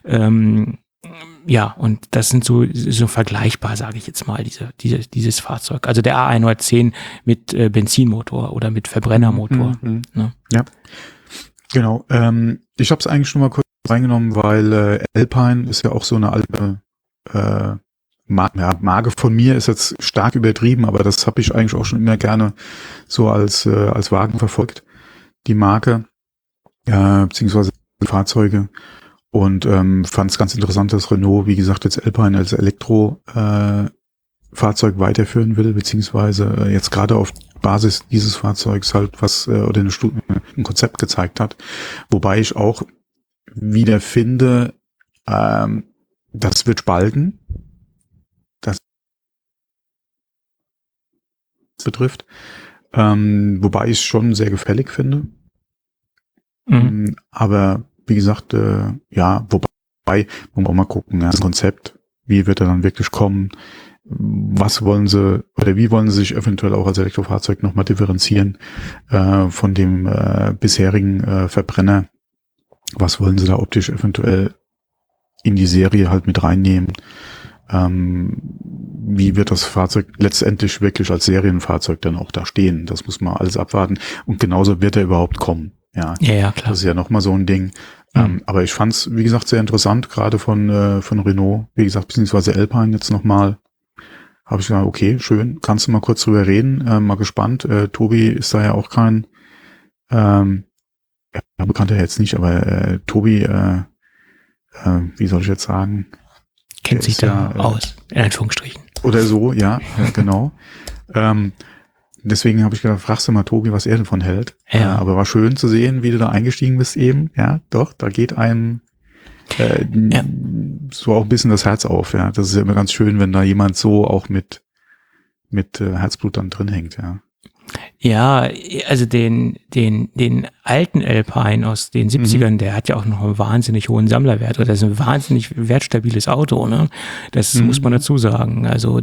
ja, und das sind so vergleichbar, sage ich jetzt mal, dieses Fahrzeug. Also der A110 mit Benzinmotor oder mit Verbrennermotor. Ne? Ja, genau. Ich habe es eigentlich schon mal kurz reingenommen, weil Alpine ist ja auch so eine alte Marke von mir, ist jetzt stark übertrieben, aber das habe ich eigentlich auch schon immer gerne so als Wagen verfolgt, die Marke, beziehungsweise Fahrzeuge, und fand es ganz interessant, dass Renault, wie gesagt, jetzt Alpine als Elektrofahrzeug weiterführen will, beziehungsweise jetzt gerade auf Basis dieses Fahrzeugs halt oder ein Konzept gezeigt hat, wobei ich auch wieder finde, das wird spalten, betrifft, wobei ich es schon sehr gefällig finde. Aber wie gesagt, ja, wobei, wollen wir auch mal gucken, das Konzept, wie wird er dann wirklich kommen, was wollen sie oder wie wollen sie sich eventuell auch als Elektrofahrzeug nochmal differenzieren von dem bisherigen Verbrenner? Was wollen sie da optisch eventuell in die Serie halt mit reinnehmen? Wie wird das Fahrzeug letztendlich wirklich als Serienfahrzeug dann auch da stehen? Das muss man alles abwarten. Und genauso wird er überhaupt kommen. Ja, klar. Das ist ja nochmal so ein Ding. Aber ich fand's, wie gesagt, sehr interessant, gerade von Renault, wie gesagt, beziehungsweise Alpine jetzt nochmal. Habe ich gesagt, okay, schön, kannst du mal kurz drüber reden, mal gespannt. Tobi ist da ja auch kein, bekannt er jetzt nicht, aber Tobi, wie soll ich jetzt sagen? Kennt sich da aus, in Anführungsstrichen. Oder so, ja genau. Deswegen habe ich gedacht, fragst du mal Tobi, was er davon hält. Ja. Aber war schön zu sehen, wie du da eingestiegen bist eben. Ja, doch, da geht einem so auch ein bisschen das Herz auf. Ja, das ist ja immer ganz schön, wenn da jemand so auch mit Herzblut dann drin hängt. Ja. Ja, also den alten Alpine aus den 70ern, der hat ja auch noch einen wahnsinnig hohen Sammlerwert. Oder das ist ein wahnsinnig wertstabiles Auto, ne? Das muss man dazu sagen. Also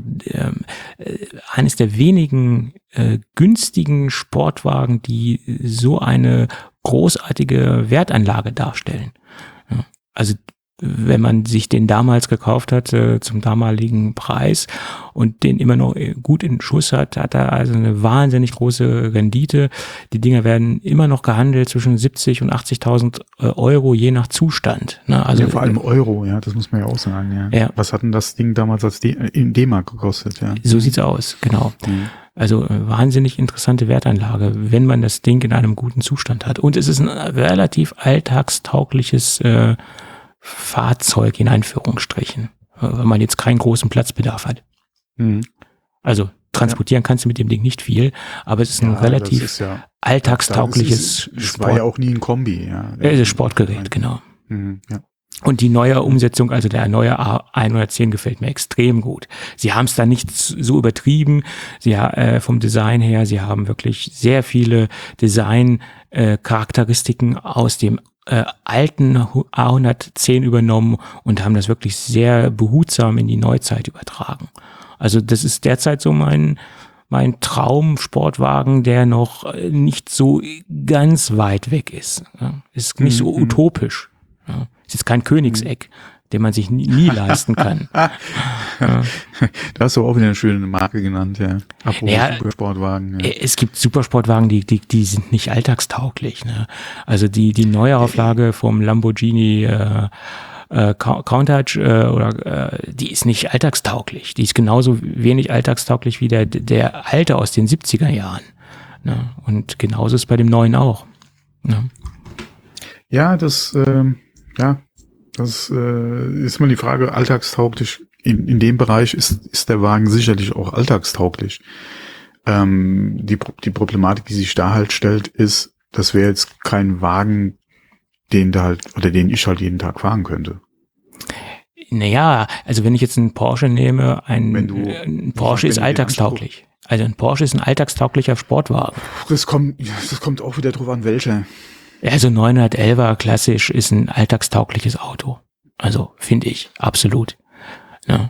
eines der wenigen günstigen Sportwagen, die so eine großartige Wertanlage darstellen. Ja. Also wenn man sich den damals gekauft hat, zum damaligen Preis und den immer noch gut in Schuss hat er also eine wahnsinnig große Rendite. Die Dinger werden immer noch gehandelt zwischen 70 und 80.000 Euro, je nach Zustand. Ne? Also ja, vor allem Euro, ja, das muss man ja auch sagen. Ja. Was hat denn das Ding damals in D-Mark gekostet? Ja. So sieht's aus, genau. Also wahnsinnig interessante Wertanlage, wenn man das Ding in einem guten Zustand hat. Und es ist ein relativ alltagstaugliches Fahrzeug in Anführungsstrichen, wenn man jetzt keinen großen Platzbedarf hat. Also transportieren kannst du mit dem Ding nicht viel, aber es ist ein relativ alltagstaugliches Sport. Das war ja auch nie ein Kombi. Ja. Es ist Sportgerät, genau. Ja. Und die neue Umsetzung, also der neue A110 gefällt mir extrem gut. Sie haben es da nicht so übertrieben, vom Design her, sie haben wirklich sehr viele Design-Charakteristiken aus dem alten A110 übernommen und haben das wirklich sehr behutsam in die Neuzeit übertragen. Also das ist derzeit so mein Traum-Sportwagen, der noch nicht so ganz weit weg ist. Ja, ist nicht so utopisch. Ja, ist jetzt kein Königseck, den man sich nie leisten kann. Ja. Da hast du auch wieder eine schöne Marke genannt, ja. Apropos Supersportwagen. Ja. Es gibt Supersportwagen, die sind nicht alltagstauglich. Ne? Also die Neuauflage vom Lamborghini Countach die ist nicht alltagstauglich. Die ist genauso wenig alltagstauglich wie der alte aus den 70er Jahren. Ne? Und genauso ist es bei dem neuen auch. Ne? Ja, das ist immer die Frage, alltagstauglich. In dem Bereich ist der Wagen sicherlich auch alltagstauglich. Die Problematik, die sich da halt stellt, ist, das wäre jetzt kein Wagen, den ich halt jeden Tag fahren könnte. Naja, also wenn ich jetzt einen Porsche nehme, ein Porsche ist alltagstauglich. Also ein Porsche ist ein alltagstauglicher Sportwagen. Das kommt auch wieder drauf an, welcher. Also 911er klassisch ist ein alltagstaugliches Auto. Also finde ich, absolut. Ja.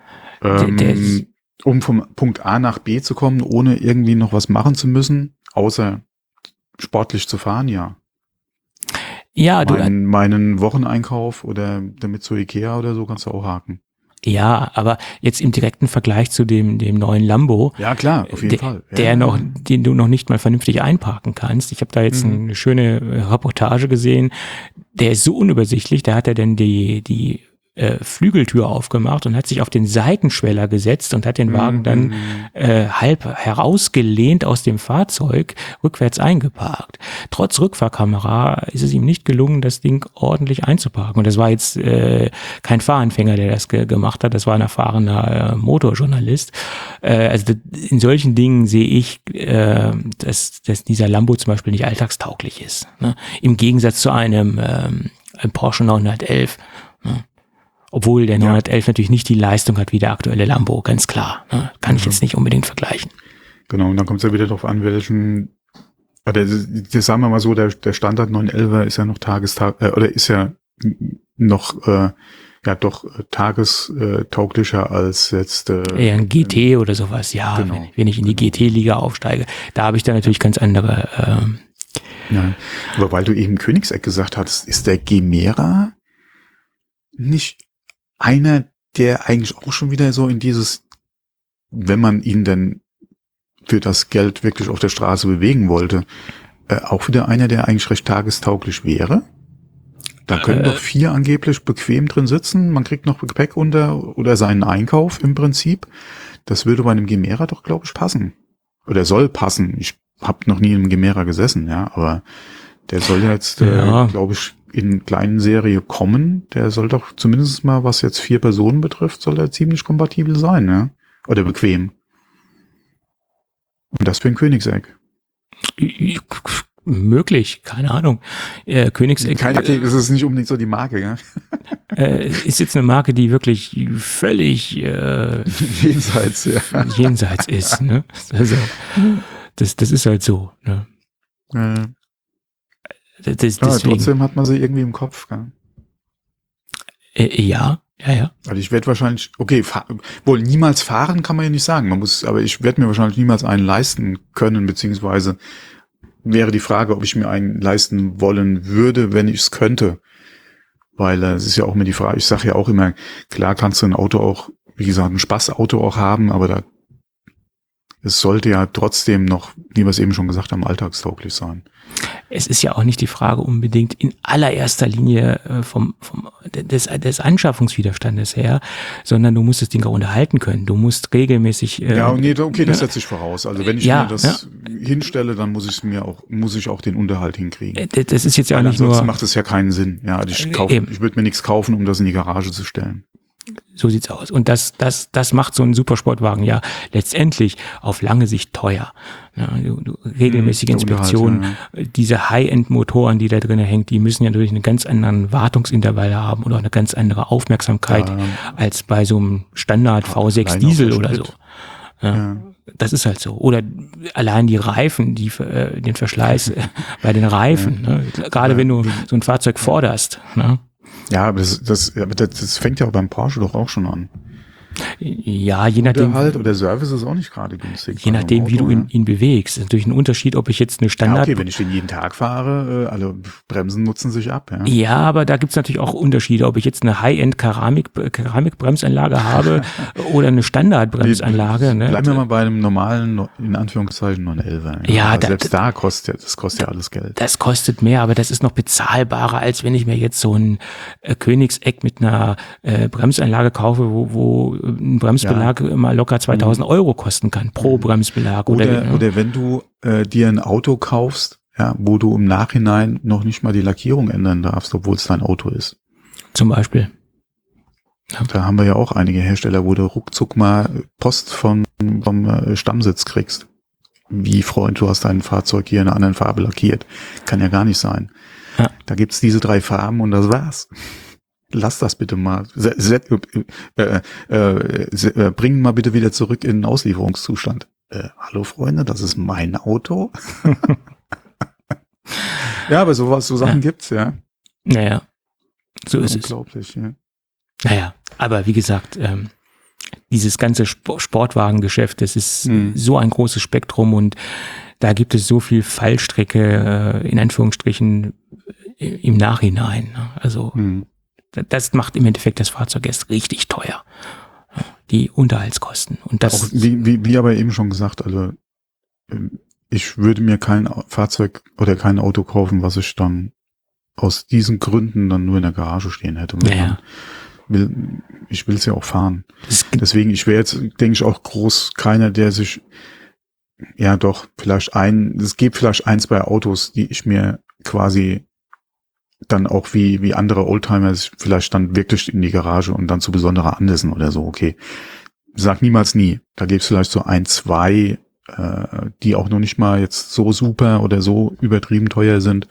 Um vom Punkt A nach B zu kommen, ohne irgendwie noch was machen zu müssen, außer sportlich zu fahren, ja. Ja, meinen Wocheneinkauf oder damit zu Ikea oder so kannst du auch haken. Ja, aber jetzt im direkten Vergleich zu dem neuen Lambo. Ja, klar, auf jeden Fall. Ja. Den du noch nicht mal vernünftig einparken kannst. Ich habe da jetzt eine schöne Reportage gesehen. Der ist so unübersichtlich, da hat er denn die Flügeltür aufgemacht und hat sich auf den Seitenschweller gesetzt und hat den Wagen dann halb herausgelehnt aus dem Fahrzeug rückwärts eingeparkt. Trotz Rückfahrkamera ist es ihm nicht gelungen, das Ding ordentlich einzuparken. Und das war jetzt kein Fahranfänger, der das gemacht hat, das war ein erfahrener Motorjournalist. Also in solchen Dingen sehe ich, dass dieser Lambo zum Beispiel nicht alltagstauglich ist. Ne? Im Gegensatz zu einem Porsche 911. Ne? Obwohl der 911 natürlich nicht die Leistung hat wie der aktuelle Lambo, ganz klar. Ne? Kann ich jetzt nicht unbedingt vergleichen. Genau, und dann kommt es ja wieder darauf an, welchen, das sagen wir mal so, der Standard 911er ist ja noch ist ja noch ja doch tagestauglicher als jetzt eher ein GT oder sowas, ja, genau, wenn ich in die GT-Liga aufsteige, da habe ich dann natürlich ganz andere. Ja, aber weil du eben Königseck gesagt hast, ist der Gemera nicht einer, der eigentlich auch schon wieder so in dieses, wenn man ihn denn für das Geld wirklich auf der Straße bewegen wollte, auch wieder einer, der eigentlich recht tagestauglich wäre? Da können doch 4 angeblich bequem drin sitzen, man kriegt noch Gepäck unter oder seinen Einkauf im Prinzip. Das würde bei einem Gemera doch, glaube ich, passen. Oder soll passen. Ich habe noch nie in einem Gemera gesessen, ja, aber der soll jetzt, glaube ich, in kleinen Serie kommen. Der soll doch zumindest mal, was jetzt 4 Personen betrifft, soll er ziemlich kompatibel sein, ja. Oder bequem. Und das für ein Königseck. Möglich, keine Ahnung. Königseck. Das ist nicht unbedingt so die Marke, ja. Ist jetzt eine Marke, die wirklich völlig jenseits, ja. Jenseits ist, ne? Also, das ist halt so, ne? Trotzdem hat man sie irgendwie im Kopf, gell? Ja. Also ich werde wahrscheinlich, wohl niemals fahren kann man ja nicht sagen. Aber ich werde mir wahrscheinlich niemals einen leisten können, beziehungsweise wäre die Frage, ob ich mir einen leisten wollen würde, wenn ich es könnte. Weil es ist ja auch immer die Frage, ich sage ja auch immer, klar kannst du ein Auto auch, wie gesagt, ein Spaßauto auch haben, aber es sollte ja trotzdem noch, wie wir es eben schon gesagt haben, alltagstauglich sein. Es ist ja auch nicht die Frage unbedingt in allererster Linie des Anschaffungswiderstandes her, sondern du musst das Ding auch unterhalten können. Du musst regelmäßig. Das setze ich voraus. Also wenn ich mir das hinstelle, dann muss ich auch den Unterhalt hinkriegen. Das ist jetzt ja auch nicht nur. Ansonsten macht es ja keinen Sinn. Ja, ich würde mir nichts kaufen, um das in die Garage zu stellen. So sieht's aus. Und das macht so einen Supersportwagen ja letztendlich auf lange Sicht teuer. Ja, regelmäßige Inspektionen, diese High-End-Motoren, die da drin hängen, die müssen ja natürlich einen ganz anderen Wartungsintervall haben oder auch eine ganz andere Aufmerksamkeit als bei so einem Standard V6 Diesel oder so. Ja. Das ist halt so. Oder allein die Reifen, den Verschleiß bei den Reifen. Ne? Gerade wenn du so ein Fahrzeug forderst. Ne? Ja, aber das fängt ja auch beim Porsche doch auch schon an. Ja, je nachdem. Oder Service ist auch nicht gerade günstig. Je nachdem, wie du ihn bewegst. Das ist natürlich ein Unterschied, ob ich jetzt eine Standard. Ja, okay, wenn ich den jeden Tag fahre, alle Bremsen nutzen sich ab. Ja, aber da gibt's natürlich auch Unterschiede, ob ich jetzt eine High-End Keramikbremsanlage habe oder eine Standardbremsanlage. Ne? Bleiben wir mal bei einem normalen, in Anführungszeichen, 911. Ja, selbst da kostet ja alles Geld. Das kostet mehr, aber das ist noch bezahlbarer, als wenn ich mir jetzt so ein Königseck mit einer Bremsanlage kaufe, wo ein Bremsbelag mal locker 2.000 Euro kosten kann pro Bremsbelag. Oder wenn du dir ein Auto kaufst, ja, wo du im Nachhinein noch nicht mal die Lackierung ändern darfst, obwohl es dein Auto ist. Zum Beispiel. Ja. Da haben wir ja auch einige Hersteller, wo du ruckzuck mal Post vom Stammsitz kriegst. Wie, Freund, du hast dein Fahrzeug hier in einer anderen Farbe lackiert. Kann ja gar nicht sein. Ja. Da gibt's diese 3 Farben und das war's. Lass das bitte mal. Bring mal bitte wieder zurück in den Auslieferungszustand. Hallo Freunde, das ist mein Auto. Ja, aber so Sachen gibt's, ja. Naja, so ist es. Unglaublich, ja. Naja, aber wie gesagt, dieses ganze Sportwagengeschäft, das ist so ein großes Spektrum und da gibt es so viel Fallstrecke, in Anführungsstrichen, im Nachhinein. Also, das macht im Endeffekt das Fahrzeug erst richtig teuer. Die Unterhaltskosten. Und das. Auch wie aber eben schon gesagt, also ich würde mir kein Fahrzeug oder kein Auto kaufen, was ich dann aus diesen Gründen dann nur in der Garage stehen hätte. Ich will es ja auch fahren. Deswegen, ich wäre jetzt, denke ich, auch groß keiner, der sich, ja doch, es gibt vielleicht 1, 2 Autos, die ich mir quasi dann auch wie andere Oldtimer vielleicht dann wirklich in die Garage und dann zu besonderer Anlässen oder so, okay. Sag niemals nie. Da gibt's vielleicht so 1, 2, die auch noch nicht mal jetzt so super oder so übertrieben teuer sind.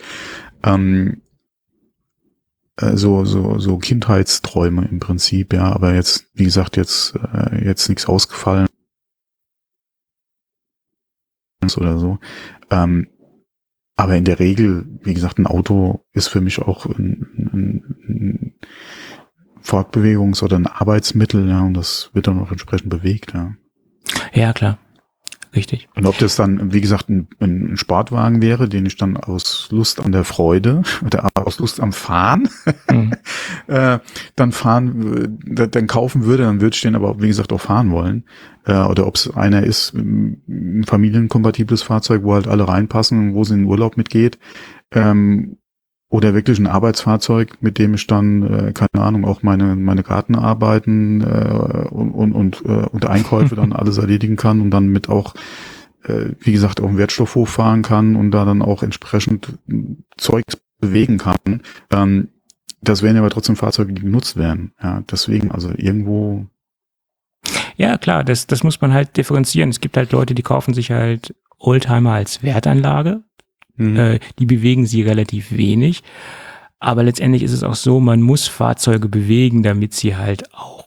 So Kindheitsträume im Prinzip, ja, aber jetzt, wie gesagt, jetzt nichts ausgefallen oder so. Aber in der Regel, wie gesagt, ein Auto ist für mich auch Fortbewegungs- oder ein Arbeitsmittel, ja, und das wird dann auch entsprechend bewegt, ja. Ja, klar. Richtig. Und ob das dann, wie gesagt, ein Sportwagen wäre, den ich dann aus Lust an der Freude oder aus Lust am Fahren dann kaufen würde, dann würde ich den aber auch, wie gesagt, auch fahren wollen. Oder ob es einer ist, ein familienkompatibles Fahrzeug, wo halt alle reinpassen und wo sie in den Urlaub mitgeht. Oder wirklich ein Arbeitsfahrzeug, mit dem ich dann, keine Ahnung, auch meine Gartenarbeiten und Einkäufe dann alles erledigen kann und dann mit auch, wie gesagt, auf den Wertstoffhof fahren kann und da dann auch entsprechend Zeugs bewegen kann. Das wären aber trotzdem Fahrzeuge, die genutzt werden. Ja, deswegen, also irgendwo. Ja, klar, das muss man halt differenzieren. Es gibt halt Leute, die kaufen sich halt Oldtimer als Wertanlage. Die bewegen sie relativ wenig. Aber letztendlich ist es auch so, man muss Fahrzeuge bewegen, damit sie halt auch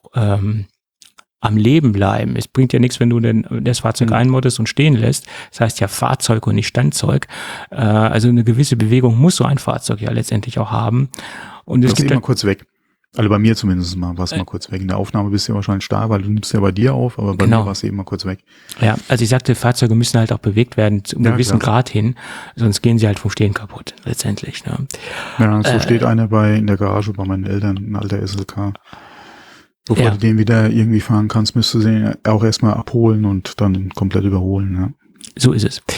am Leben bleiben. Es bringt ja nichts, wenn du das Fahrzeug einmoddest und stehen lässt. Das heißt ja Fahrzeug und nicht Standzeug. Also eine gewisse Bewegung muss so ein Fahrzeug ja letztendlich auch haben. Und es gibt mal kurz weg. Also bei mir zumindest warst du mal kurz weg. In der Aufnahme bist du ja wahrscheinlich da, weil du nimmst ja bei dir auf, aber bei mir warst du eben mal kurz weg. Ja, also ich sagte, Fahrzeuge müssen halt auch bewegt werden zu einem gewissen Grad hin, sonst gehen sie halt vom Stehen kaputt, letztendlich. Ne? Ja, so steht einer in der Garage bei meinen Eltern, ein alter SLK. Bevor du den wieder irgendwie fahren kannst, müsstest du den auch erstmal abholen und dann komplett überholen. Ja. So ist es.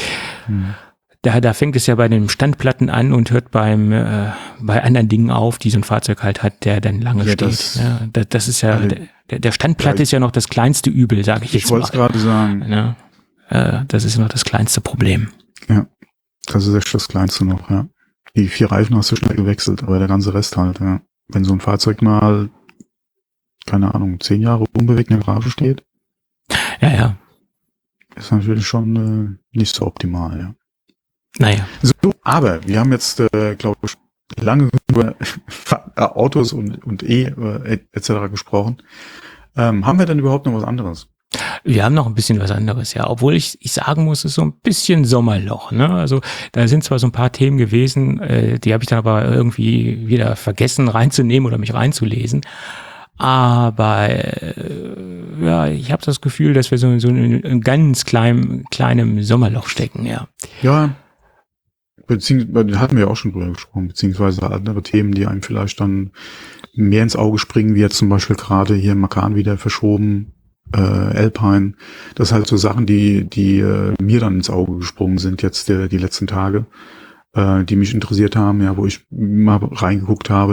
Da fängt es ja bei den Standplatten an und hört bei anderen Dingen auf, die so ein Fahrzeug halt hat, der dann lange steht. Das ist ja, der Standplatte ist ja noch das kleinste Übel, sage ich jetzt mal. Ich wollte es gerade sagen. Ja, das ist noch das kleinste Problem. Ja, das ist echt das Kleinste noch, ja. Die 4 Reifen hast du schnell gewechselt, aber der ganze Rest halt, ja. Wenn so ein Fahrzeug mal, keine Ahnung, 10 Jahre unbewegt in der Garage steht. Ja. Ist natürlich schon nicht so optimal, ja. Naja. So, aber wir haben jetzt, glaube ich, lange über Autos und etc. gesprochen. Haben wir denn überhaupt noch was anderes? Wir haben noch ein bisschen was anderes, ja. Obwohl ich sagen muss, es ist so ein bisschen Sommerloch, ne? Also da sind zwar so ein paar Themen gewesen, die habe ich dann aber irgendwie wieder vergessen reinzunehmen oder mich reinzulesen. Aber ich habe das Gefühl, dass wir so in ganz kleinem Sommerloch stecken, ja. Ja. Beziehungsweise, hatten wir ja auch schon drüber gesprochen, beziehungsweise andere Themen, die einem vielleicht dann mehr ins Auge springen, wie jetzt zum Beispiel gerade hier Macan wieder verschoben, Alpine. Das sind halt so Sachen, die mir dann ins Auge gesprungen sind jetzt die letzten Tage, die mich interessiert haben, ja, wo ich mal reingeguckt habe,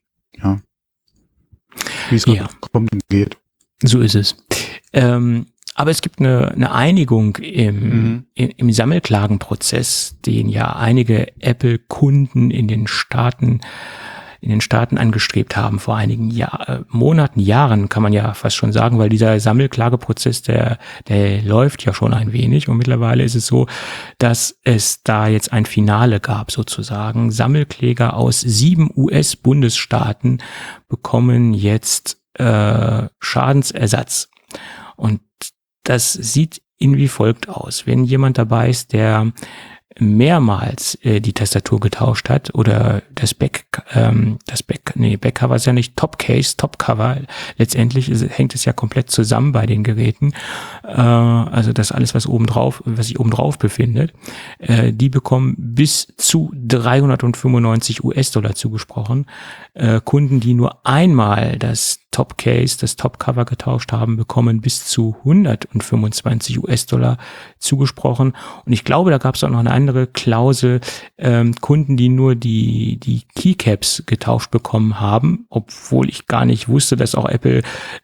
wie es kommt und geht. So ist es. Aber es gibt eine Einigung im Sammelklagenprozess, den ja einige Apple-Kunden in den Staaten angestrebt haben vor einigen Monaten, Jahren, kann man ja fast schon sagen, weil dieser Sammelklageprozess, der läuft ja schon ein wenig und mittlerweile ist es so, dass es da jetzt ein Finale gab sozusagen. Sammelkläger aus 7 US-Bundesstaaten bekommen jetzt Schadensersatz. Und das sieht wie folgt aus. Wenn jemand dabei ist, der mehrmals die Tastatur getauscht hat oder das Backcover ist ja nicht Topcase, Topcover. Letztendlich hängt es ja komplett zusammen bei den Geräten. Also das alles, was sich oben drauf befindet, die bekommen bis zu 395 US-Dollar zugesprochen. Kunden, die nur einmal das Topcase, das Topcover getauscht haben, bekommen bis zu 125 US-Dollar zugesprochen. Und ich glaube, da gab es auch noch eine andere Klausel, Kunden, die nur die Keycaps getauscht bekommen haben, obwohl ich gar nicht wusste, dass auch Apple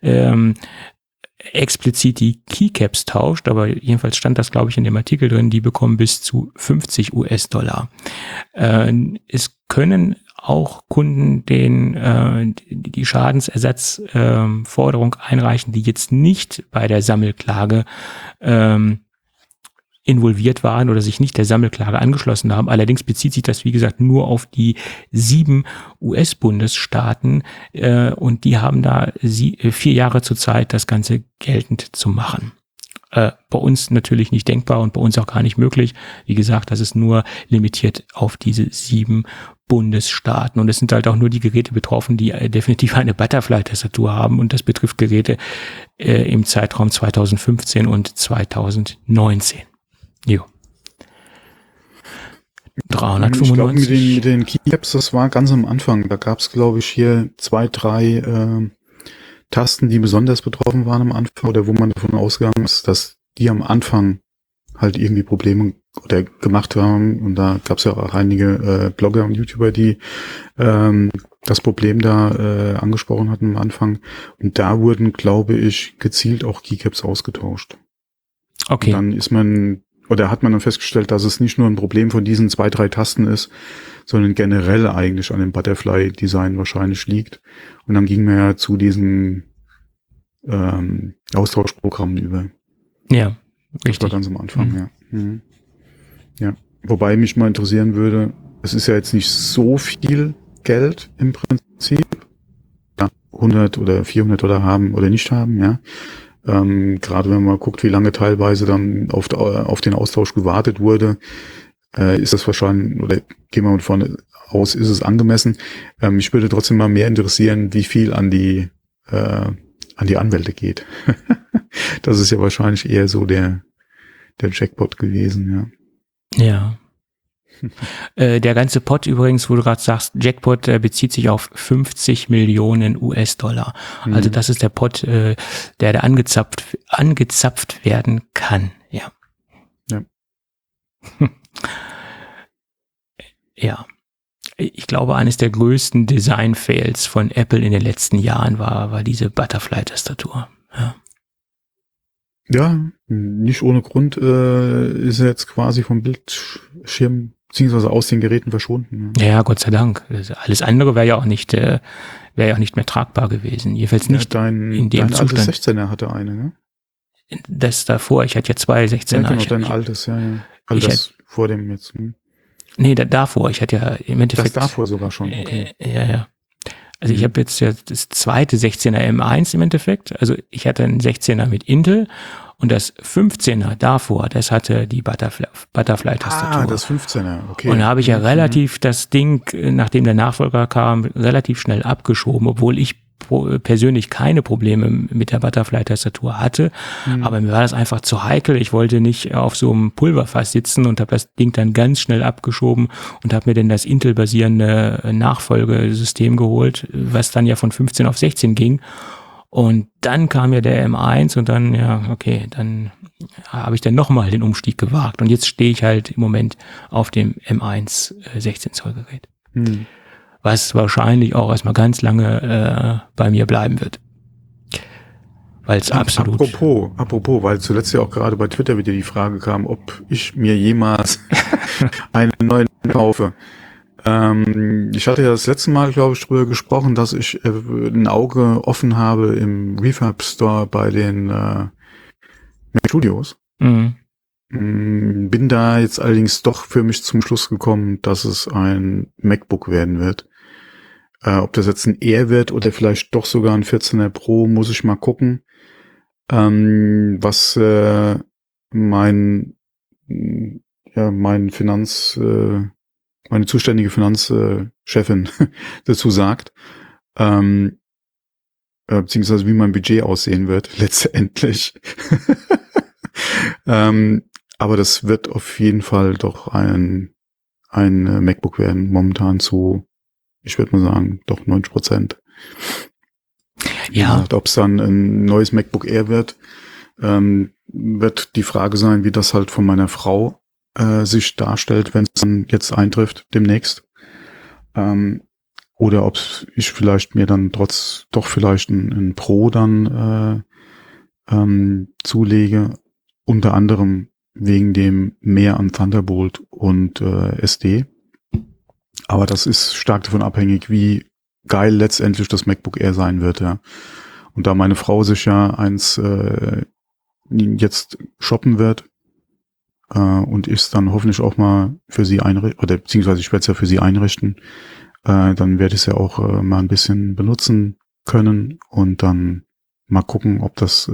explizit die Keycaps tauscht, aber jedenfalls stand das, glaube ich, in dem Artikel drin, die bekommen bis zu 50 US-Dollar. Es können auch Kunden die Schadensersatzforderung einreichen, die jetzt nicht bei der Sammelklage involviert waren oder sich nicht der Sammelklage angeschlossen haben. Allerdings bezieht sich das, wie gesagt, nur auf die 7 US-Bundesstaaten und die haben da 4 Jahre zur Zeit, das Ganze geltend zu machen. Bei uns natürlich nicht denkbar und bei uns auch gar nicht möglich. Wie gesagt, das ist nur limitiert auf diese 7 Bundesstaaten. Und es sind halt auch nur die Geräte betroffen, die definitiv eine Butterfly-Tastatur haben. Und das betrifft Geräte im Zeitraum 2015 und 2019. Jo. 395. Ich glaube, mit den Keycaps, das war ganz am Anfang. Da gab es, glaube ich, hier 2, 3 Tasten, die besonders betroffen waren am Anfang oder wo man davon ausgegangen ist, dass die am Anfang halt irgendwie Probleme oder gemacht haben. Und da gab es ja auch einige Blogger und YouTuber, die das Problem da angesprochen hatten am Anfang. Und da wurden, glaube ich, gezielt auch Keycaps ausgetauscht. Okay. Und dann hat man dann festgestellt, dass es nicht nur ein Problem von diesen 2, 3 Tasten ist, sondern generell eigentlich an dem Butterfly-Design wahrscheinlich liegt. Und dann ging man ja zu diesen Austauschprogrammen über. Ja, richtig. Das war ganz am Anfang, ja. Mhm. Ja. Wobei mich mal interessieren würde, es ist ja jetzt nicht so viel Geld im Prinzip. Ja, 100 oder 400 $ haben oder nicht haben, ja. Gerade wenn man guckt, wie lange teilweise dann auf den Austausch gewartet wurde, ist das wahrscheinlich, oder gehen wir mal vorne aus, ist es angemessen. Mich würde trotzdem mal mehr interessieren, wie viel an die Anwälte geht. Das ist ja wahrscheinlich eher so der Jackpot gewesen, ja. Ja. Der ganze Pot übrigens, wo du gerade sagst, Jackpot bezieht sich auf 50 Millionen US-Dollar. Also das ist der Pot, der angezapft werden kann. Ja. Ja. Ja. Ich glaube, eines der größten Design-Fails von Apple in den letzten Jahren war diese Butterfly-Tastatur. Ja. Ja, nicht ohne Grund ist er jetzt quasi vom Bildschirm beziehungsweise aus den Geräten verschwunden. Ja, Gott sei Dank. Alles andere wäre ja auch nicht mehr tragbar gewesen. Jedenfalls nicht in dem Zustand. Dein altes 16er hatte eine, ne? Das davor, ich hatte ja 2 16er. Ja, genau, dein altes, ja. Also das vor dem jetzt. Nee, davor. Ich hatte ja im Endeffekt. Das davor sogar schon. Okay. Ja. Also ich habe jetzt ja das zweite 16er M1 im Endeffekt. Also ich hatte einen 16er mit Intel und das 15er davor, das hatte die Butterfly-Tastatur. Ah, das 15er, okay. Und da habe ich ja relativ das Ding, nachdem der Nachfolger kam, relativ schnell abgeschoben, obwohl ich persönlich keine Probleme mit der Butterfly-Tastatur hatte. Aber mir war das einfach zu heikel. Ich wollte nicht auf so einem Pulverfass sitzen und habe das Ding dann ganz schnell abgeschoben und habe mir dann das Intel-basierende Nachfolgesystem geholt, was dann ja von 15 auf 16 ging. Und dann kam ja der M1 und dann, dann habe ich dann nochmal den Umstieg gewagt. Und jetzt stehe ich halt im Moment auf dem M1 16 Zoll Gerät. Was wahrscheinlich auch erstmal ganz lange bei mir bleiben wird. Weil es absolut... Apropos, weil zuletzt ja auch gerade bei Twitter wieder die Frage kam, ob ich mir jemals einen neuen kaufe. Ich hatte ja das letzte Mal, glaube ich, darüber gesprochen, dass ich ein Auge offen habe im Refurb Store bei den Mac Studios. Bin da jetzt allerdings doch für mich zum Schluss gekommen, dass es ein MacBook werden wird. Ob das jetzt ein Air wird oder vielleicht doch sogar ein 14er Pro, muss ich mal gucken. Was meine zuständige Finanzchefin dazu sagt, beziehungsweise wie mein Budget aussehen wird, letztendlich. Aber das wird auf jeden Fall doch ein MacBook werden, momentan zu, ich würde mal sagen, doch 90%. Ja. Ob es dann ein neues MacBook Air wird die Frage sein, wie das halt von meiner Frau sich darstellt, wenn es dann jetzt eintrifft, demnächst. Oder ob ich vielleicht mir dann vielleicht ein Pro dann zulege, unter anderem wegen dem mehr an Thunderbolt und SD. Aber das ist stark davon abhängig, wie geil letztendlich das MacBook Air sein wird, ja. Und da meine Frau sich ja eins jetzt shoppen wird, und ich es dann hoffentlich auch mal für sie beziehungsweise ich werde es ja für sie einrichten, dann werde ich es ja auch mal ein bisschen benutzen können und dann mal gucken, ob das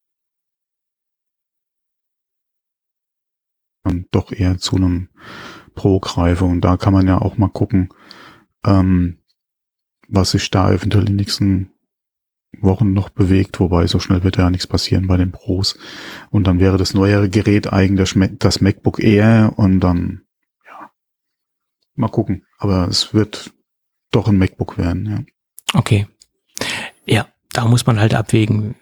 dann doch eher zu einem MacBook Pro greife. Und da kann man ja auch mal gucken, was sich da eventuell in den nächsten Wochen noch bewegt, wobei so schnell wird ja nichts passieren bei den Pros. Und dann wäre das neuere Gerät eigentlich das MacBook Air und dann, ja, mal gucken. Aber es wird doch ein MacBook werden, ja. Okay. Ja, da muss man halt abwägen,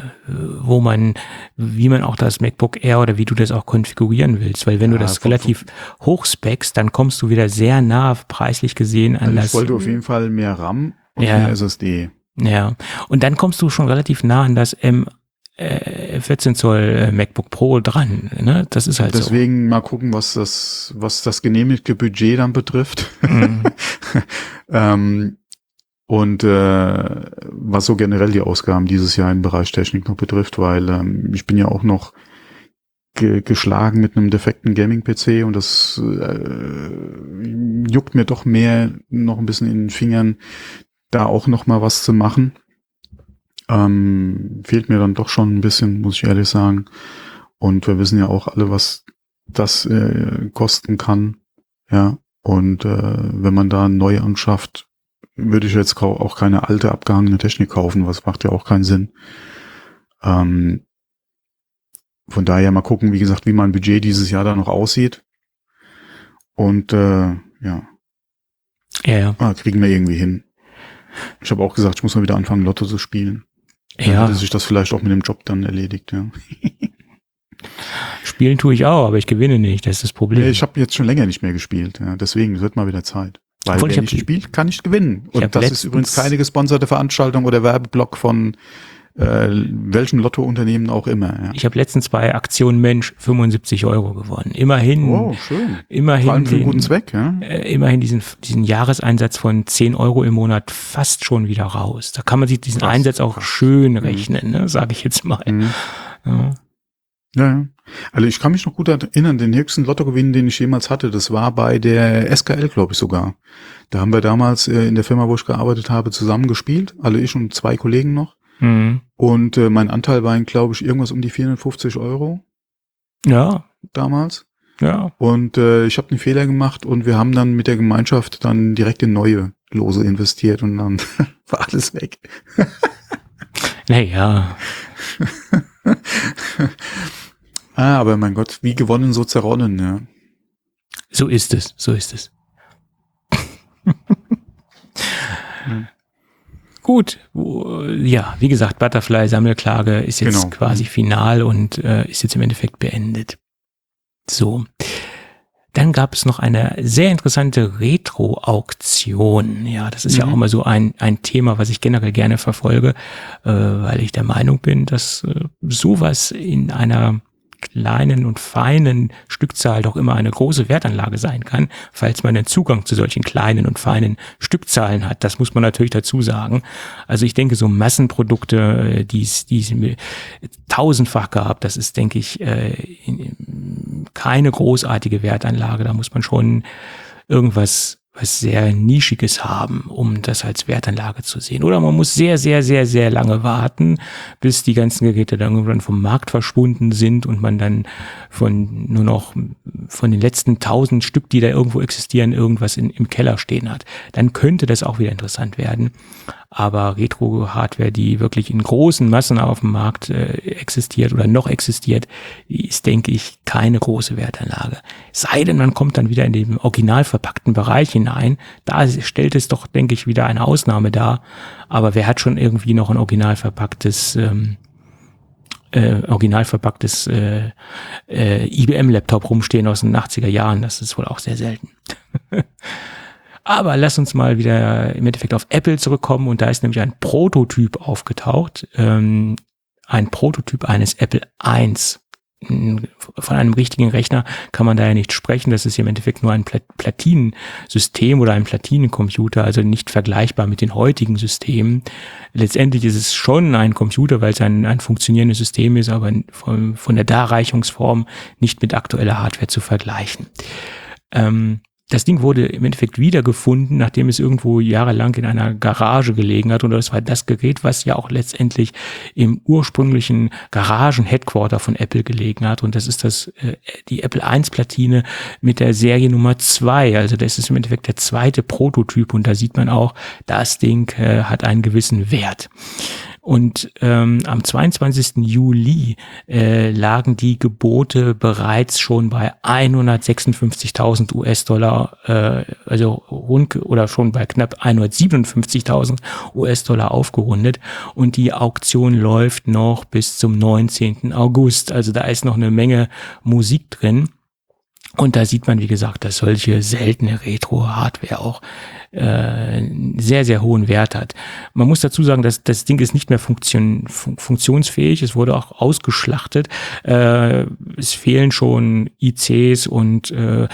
wie man auch das MacBook Air oder wie du das auch konfigurieren willst, weil wenn du das relativ hoch speckst, dann kommst du wieder sehr nah preislich gesehen an das. Ich wollte auf jeden Fall mehr RAM und mehr SSD. Ja, und dann kommst du schon relativ nah an das 14 Zoll MacBook Pro dran, ne? Das ist halt deswegen mal gucken, was das genehmigte Budget dann betrifft. Und was so generell die Ausgaben dieses Jahr im Bereich Technik noch betrifft, weil ich bin ja auch noch geschlagen mit einem defekten Gaming-PC und das juckt mir doch mehr noch ein bisschen in den Fingern, da auch noch mal was zu machen. Fehlt mir dann doch schon ein bisschen, muss ich ehrlich sagen. Und wir wissen ja auch alle, was das kosten kann. Ja, und wenn man da neu anschafft, würde ich jetzt auch keine alte, abgehangene Technik kaufen, was macht ja auch keinen Sinn. Von daher mal gucken, wie gesagt, wie mein Budget dieses Jahr da noch aussieht. Und kriegen wir irgendwie hin. Ich habe auch gesagt, ich muss mal wieder anfangen, Lotto zu spielen. Dann hätte sich das vielleicht auch mit dem Job dann erledigt, ja. Spielen tue ich auch, aber ich gewinne nicht, das ist das Problem. Ich habe jetzt schon länger nicht mehr gespielt, ja. Deswegen wird mal wieder Zeit. Weil wer nicht spielt, kann nicht gewinnen. Und das ist übrigens keine gesponserte Veranstaltung oder Werbeblock von welchem Lottounternehmen auch immer. Ja. Ich habe letztens bei Aktion Mensch 75 € gewonnen. Immerhin. Oh, schön. Immerhin. Vor allem für einen guten Zweck, ja. Immerhin diesen Jahreseinsatz von 10 € im Monat fast schon wieder raus. Da kann man sich diesen Einsatz auch schön rechnen, ne, sage ich jetzt mal. Ja. Also ich kann mich noch gut erinnern, den höchsten Lottogewinn, den ich jemals hatte, das war bei der SKL, glaube ich sogar. Da haben wir damals in der Firma, wo ich gearbeitet habe, zusammen gespielt. Alle ich und 2 Kollegen noch. Und mein Anteil waren, glaube ich, irgendwas um die 450 €. Ja. Damals. Ja. Und ich habe einen Fehler gemacht und wir haben dann mit der Gemeinschaft dann direkt in neue Lose investiert und dann war alles weg. Naja. Aber mein Gott, wie gewonnen, so zerronnen, ja. So ist es. Gut, ja, wie gesagt, Butterfly-Sammelklage ist jetzt quasi final und ist jetzt im Endeffekt beendet. So, dann gab es noch eine sehr interessante Retro-Auktion. Ja, das ist ja auch immer so ein Thema, was ich generell gerne verfolge, weil ich der Meinung bin, dass sowas in einer kleinen und feinen Stückzahl doch immer eine große Wertanlage sein kann, falls man den Zugang zu solchen kleinen und feinen Stückzahlen hat. Das muss man natürlich dazu sagen. Also ich denke, so Massenprodukte, die es tausendfach gab, das ist, denke ich, keine großartige Wertanlage. Da muss man schon irgendwas sehr Nischiges haben, um das als Wertanlage zu sehen. Oder man muss sehr, sehr, sehr, sehr lange warten, bis die ganzen Geräte dann irgendwann vom Markt verschwunden sind und man dann nur noch von den letzten 1000 Stück, die da irgendwo existieren, irgendwas im Keller stehen hat. Dann könnte das auch wieder interessant werden. Aber Retro-Hardware, die wirklich in großen Massen auf dem Markt existiert oder noch existiert, die ist, denke ich, keine große Wertanlage. Sei denn, man kommt dann wieder in den original verpackten Bereich hinein. Da stellt es doch, denke ich, wieder eine Ausnahme dar. Aber wer hat schon irgendwie noch ein original verpacktes IBM-Laptop rumstehen aus den 80er Jahren? Das ist wohl auch sehr selten. Aber lass uns mal wieder im Endeffekt auf Apple zurückkommen und da ist nämlich ein Prototyp aufgetaucht, ein Prototyp eines Apple I. Von einem richtigen Rechner kann man da ja nicht sprechen, das ist im Endeffekt nur ein Platinensystem oder ein Platinencomputer, also nicht vergleichbar mit den heutigen Systemen. Letztendlich ist es schon ein Computer, weil es ein funktionierendes System ist, aber von der Darreichungsform nicht mit aktueller Hardware zu vergleichen. das Ding wurde im Endeffekt wiedergefunden, nachdem es irgendwo jahrelang in einer Garage gelegen hat. Und das war das Gerät, was ja auch letztendlich im ursprünglichen Garagen-Headquarter von Apple gelegen hat. Und das ist die Apple I-Platine mit der Seriennummer 2. Also das ist im Endeffekt der zweite Prototyp. Und da sieht man auch, das Ding hat einen gewissen Wert. Und am 22. Juli lagen die Gebote bereits schon bei 156.000 US-Dollar, also rund oder schon bei knapp 157.000 US-Dollar aufgerundet. Und die Auktion läuft noch bis zum 19. August. Also da ist noch eine Menge Musik drin. Und da sieht man, wie gesagt, dass solche seltene Retro-Hardware auch sehr, sehr hohen Wert hat. Man muss dazu sagen, dass das Ding ist nicht mehr funktionsfähig. Es wurde auch ausgeschlachtet. Es fehlen schon ICs und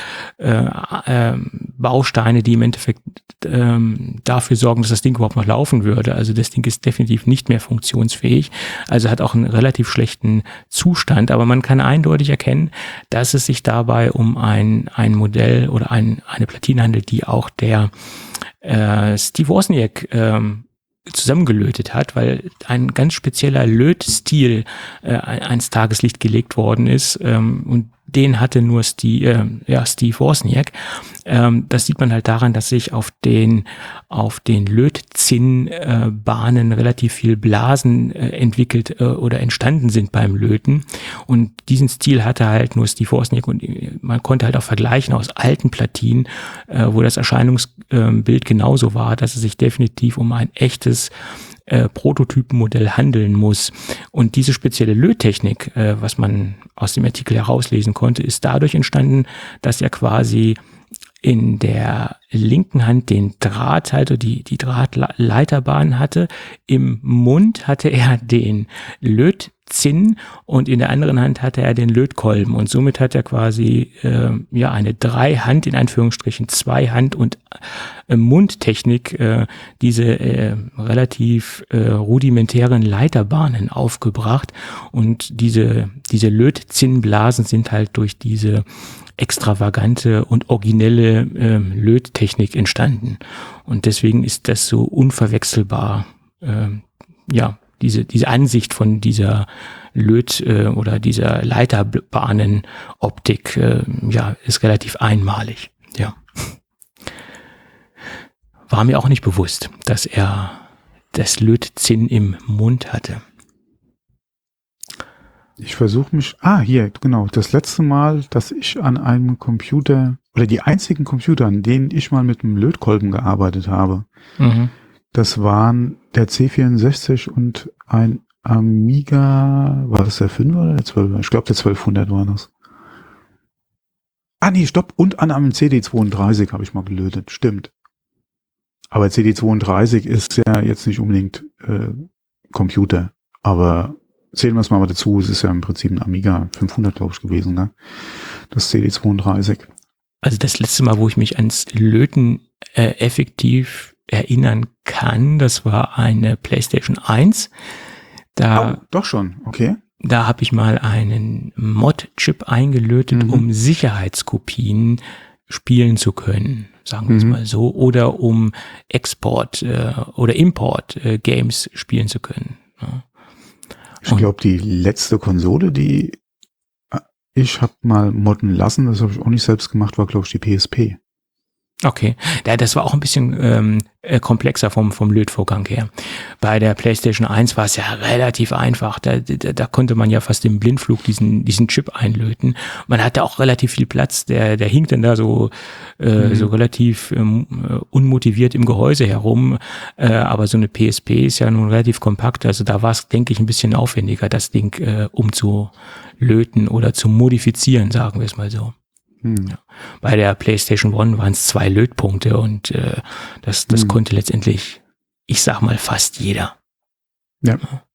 Bausteine, die im Endeffekt dafür sorgen, dass das Ding überhaupt noch laufen würde. Also das Ding ist definitiv nicht mehr funktionsfähig. Also hat auch einen relativ schlechten Zustand. Aber man kann eindeutig erkennen, dass es sich dabei um ein Modell oder eine Platine handelt, die auch der Steve Wozniak zusammengelötet hat, weil ein ganz spezieller Lötstil ans Tageslicht gelegt worden ist und den hatte nur Steve Wozniak. Das sieht man halt daran, dass sich auf den Lötzinnbahnen relativ viel Blasen entwickelt oder entstanden sind beim Löten. Und diesen Stil hatte halt nur Steve Wozniak und man konnte halt auch vergleichen aus alten Platinen, wo das Erscheinungsbild genauso war, dass es sich definitiv um ein echtes Prototypenmodell handeln muss. Und diese spezielle Löttechnik, was man aus dem Artikel herauslesen konnte, ist dadurch entstanden, dass er quasi in der linken Hand den Drahthalter, die Drahtleiterbahn hatte. Im Mund hatte er den Lötzinn und in der anderen Hand hatte er den Lötkolben. Und somit hat er quasi eine Dreihand, in Anführungsstrichen Zweihand- und Mundtechnik, diese relativ rudimentären Leiterbahnen aufgebracht. Und diese Lötzinnblasen sind halt durch diese extravagante und originelle Löttechnik entstanden. Und deswegen ist das so unverwechselbar, diese Ansicht von dieser oder dieser Leiterbahnenoptik, ist relativ einmalig, ja. War mir auch nicht bewusst, dass er das Lötzinn im Mund hatte. Ich versuche mich, hier, genau, das letzte Mal, dass ich an einem Computer, oder die einzigen Computer, an denen ich mal mit einem Lötkolben gearbeitet habe, das waren der C64 und ein Amiga, war das der 5er oder der 12er? Ich glaube, der 1200 war das. Und an einem CD32 habe ich mal gelötet, stimmt. Aber CD32 ist ja jetzt nicht unbedingt Computer, aber zählen wir es mal dazu, es ist ja im Prinzip ein Amiga 500, glaube ich, gewesen, ne? Das CD32. Also das letzte Mal, wo ich mich ans Löten effektiv erinnern kann, das war eine PlayStation 1. Doch schon, okay. Da habe ich mal einen Mod-Chip eingelötet, um Sicherheitskopien spielen zu können, sagen wir es mal so, oder um Export oder Import Games spielen zu können. Ja. Ich glaube, die letzte Konsole, die ich habe mal modden lassen, das habe ich auch nicht selbst gemacht, war, glaube ich, die PSP. Okay, ja, das war auch ein bisschen komplexer vom Lötvorgang her. Bei der PlayStation 1 war es ja relativ einfach. Da konnte man ja fast im Blindflug diesen Chip einlöten. Man hatte auch relativ viel Platz. Der hing dann da so relativ unmotiviert im Gehäuse herum. Aber so eine PSP ist ja nun relativ kompakt. Also da war es, denke ich, ein bisschen aufwendiger, das Ding umzulöten oder zu modifizieren, sagen wir es mal so. Ja. Bei der PlayStation 1 waren es 2 Lötpunkte und das konnte letztendlich, ich sag mal, fast jeder. Ja.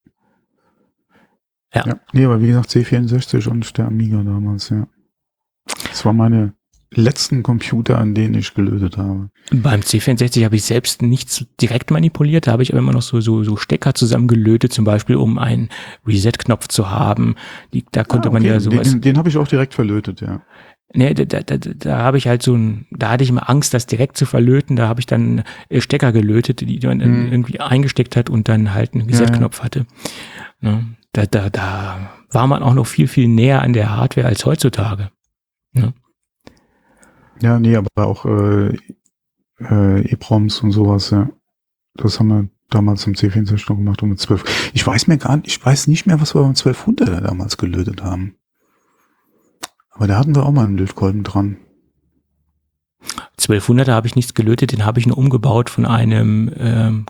Nee, aber wie gesagt, C64 und der Amiga damals, ja. Das waren meine letzten Computer, an denen ich gelötet habe. Beim C64 habe ich selbst nichts direkt manipuliert, da habe ich aber immer noch so Stecker zusammengelötet, zum Beispiel, um einen Reset-Knopf zu haben. Da konnte man ja sowas. Den habe ich auch direkt verlötet, ja. Ne, da habe ich halt da hatte ich immer Angst, das direkt zu verlöten. Da habe ich dann Stecker gelötet, die man irgendwie eingesteckt hat und dann halt einen Reset-Knopf hatte. Ne, da war man auch noch viel, viel näher an der Hardware als heutzutage. Ne? Ja, nee, aber auch EPROMs und sowas, ja. Das haben wir damals im C64 noch gemacht und mit 12. Ich weiß nicht mehr, was wir beim 1200er damals gelötet haben. Aber da hatten wir auch mal einen Lötkolben dran. 1200er habe ich nichts gelötet, den habe ich nur umgebaut von einem,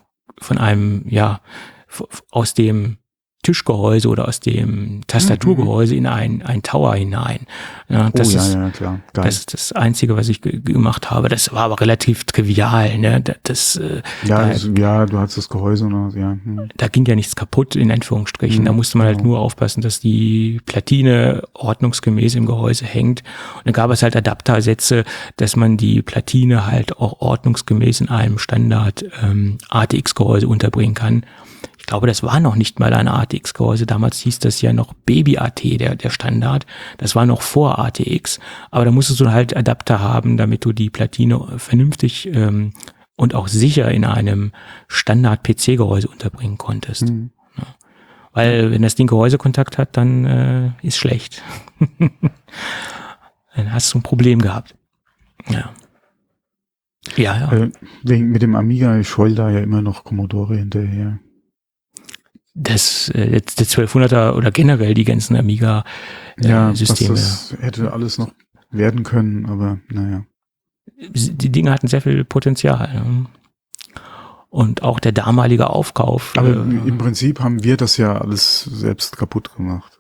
aus dem Tischgehäuse oder aus dem Tastaturgehäuse in ein Tower hinein. Ja, das ist klar. Geil. Das ist das Einzige, was ich gemacht habe. Das war aber relativ trivial. Ne? Du hattest das Gehäuse und ja. Da ging ja nichts kaputt, in Anführungsstrichen. Da musste man halt nur aufpassen, dass die Platine ordnungsgemäß im Gehäuse hängt. Und dann gab es halt Adaptersätze, dass man die Platine halt auch ordnungsgemäß in einem Standard ATX-Gehäuse unterbringen kann. Ich glaube, das war noch nicht mal ein ATX-Gehäuse. Damals hieß das ja noch Baby-AT, der Standard. Das war noch vor ATX. Aber da musstest du halt Adapter haben, damit du die Platine vernünftig und auch sicher in einem Standard-PC-Gehäuse unterbringen konntest. Ja. Weil wenn das Ding Gehäusekontakt hat, dann ist schlecht. Dann hast du ein Problem gehabt. Ja. Ja. Mit dem Amiga, ich heul da ja immer noch Commodore hinterher. Der 1200er oder generell die ganzen Amiga-Systeme. Das hätte alles noch werden können, aber naja. Die Dinge hatten sehr viel Potenzial. Ne? Und auch der damalige Aufkauf. Aber im Prinzip haben wir das ja alles selbst kaputt gemacht.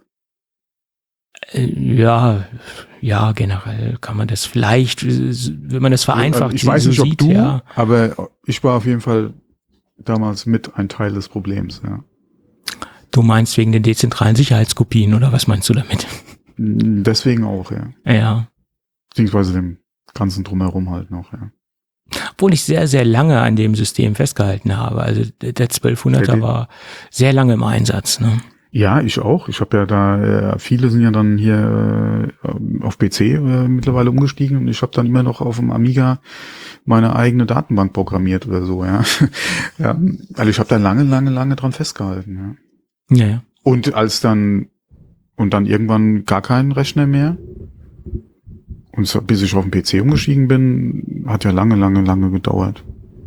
Ja, generell kann man das vielleicht, wenn man das vereinfacht ich weiß nicht, so ob sieht, du, aber ich war auf jeden Fall damals mit ein Teil des Problems, ja. Du meinst wegen den dezentralen Sicherheitskopien oder was meinst du damit? Deswegen auch, ja. Ja. Beziehungsweise dem ganzen Drumherum halt noch, ja. Obwohl ich sehr, sehr lange an dem System festgehalten habe. Also der 1200er war sehr lange im Einsatz, ne? Ja, ich auch. Ich habe ja da, viele sind ja dann hier auf PC mittlerweile umgestiegen und ich habe dann immer noch auf dem Amiga meine eigene Datenbank programmiert oder so, ja. Ja, also ich habe da lange dran festgehalten, ja. Ja. Und dann irgendwann gar keinen Rechner mehr. Und bis ich auf den PC umgestiegen bin, hat ja lange gedauert.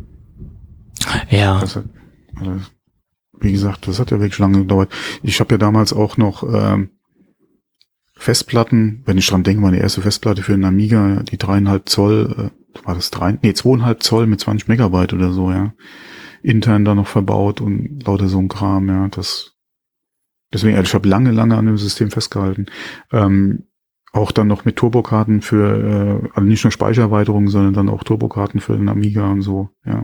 Ja. Wie gesagt, das hat ja wirklich lange gedauert. Ich habe ja damals auch noch Festplatten, wenn ich dran denke, meine erste Festplatte für den Amiga, die 3,5 Zoll, war das 2,5 Zoll mit 20 Megabyte oder so, ja. Intern da noch verbaut und lauter so ein Kram, ja. Deswegen, also ich habe lange an dem System festgehalten. Auch dann noch mit Turbokarten für, also nicht nur Speichererweiterungen, sondern dann auch Turbokarten für den Amiga und so, ja.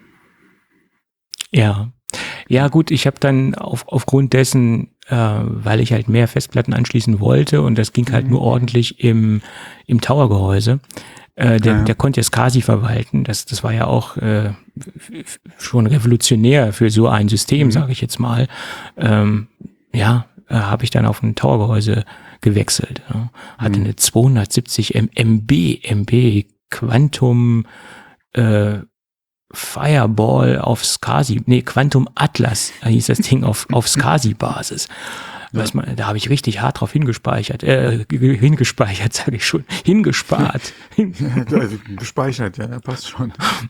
Ja. Ja gut, ich habe dann aufgrund dessen, weil ich halt mehr Festplatten anschließen wollte und das ging halt nur ordentlich im Tower-Gehäuse, der konnte ja SCSI verwalten, das war ja auch schon revolutionär für so ein System, sage ich jetzt mal, habe ich dann auf ein Tower-Gehäuse gewechselt. Ja. Hatte eine 270 MB Quantum Fireball auf SCSI, Quantum Atlas hieß das Ding auf SCSI-Basis. Da habe ich richtig hart drauf hingespart. Gespeichert, ja, passt schon.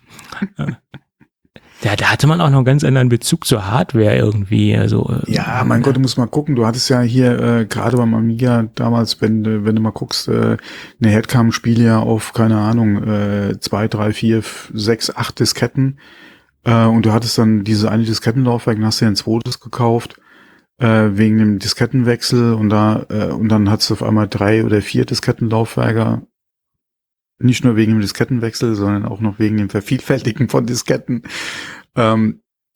Da hatte man auch noch einen ganz anderen Bezug zur Hardware irgendwie. Also, ja, mein Gott, du musst mal gucken. Du hattest ja hier gerade beim Amiga damals, wenn du mal guckst, eine Headcam-Spiel ja auf, keine Ahnung, 2, 3, 4, 6, 8 Disketten. Und du hattest dann diese eine Diskettenlaufwerk, dann hast du ja ein zweites gekauft, wegen dem Diskettenwechsel und dann hattest du auf einmal 3 oder 4 Diskettenlaufwerke. Nicht nur wegen dem Diskettenwechsel, sondern auch noch wegen dem Vervielfältigen von Disketten. Ja.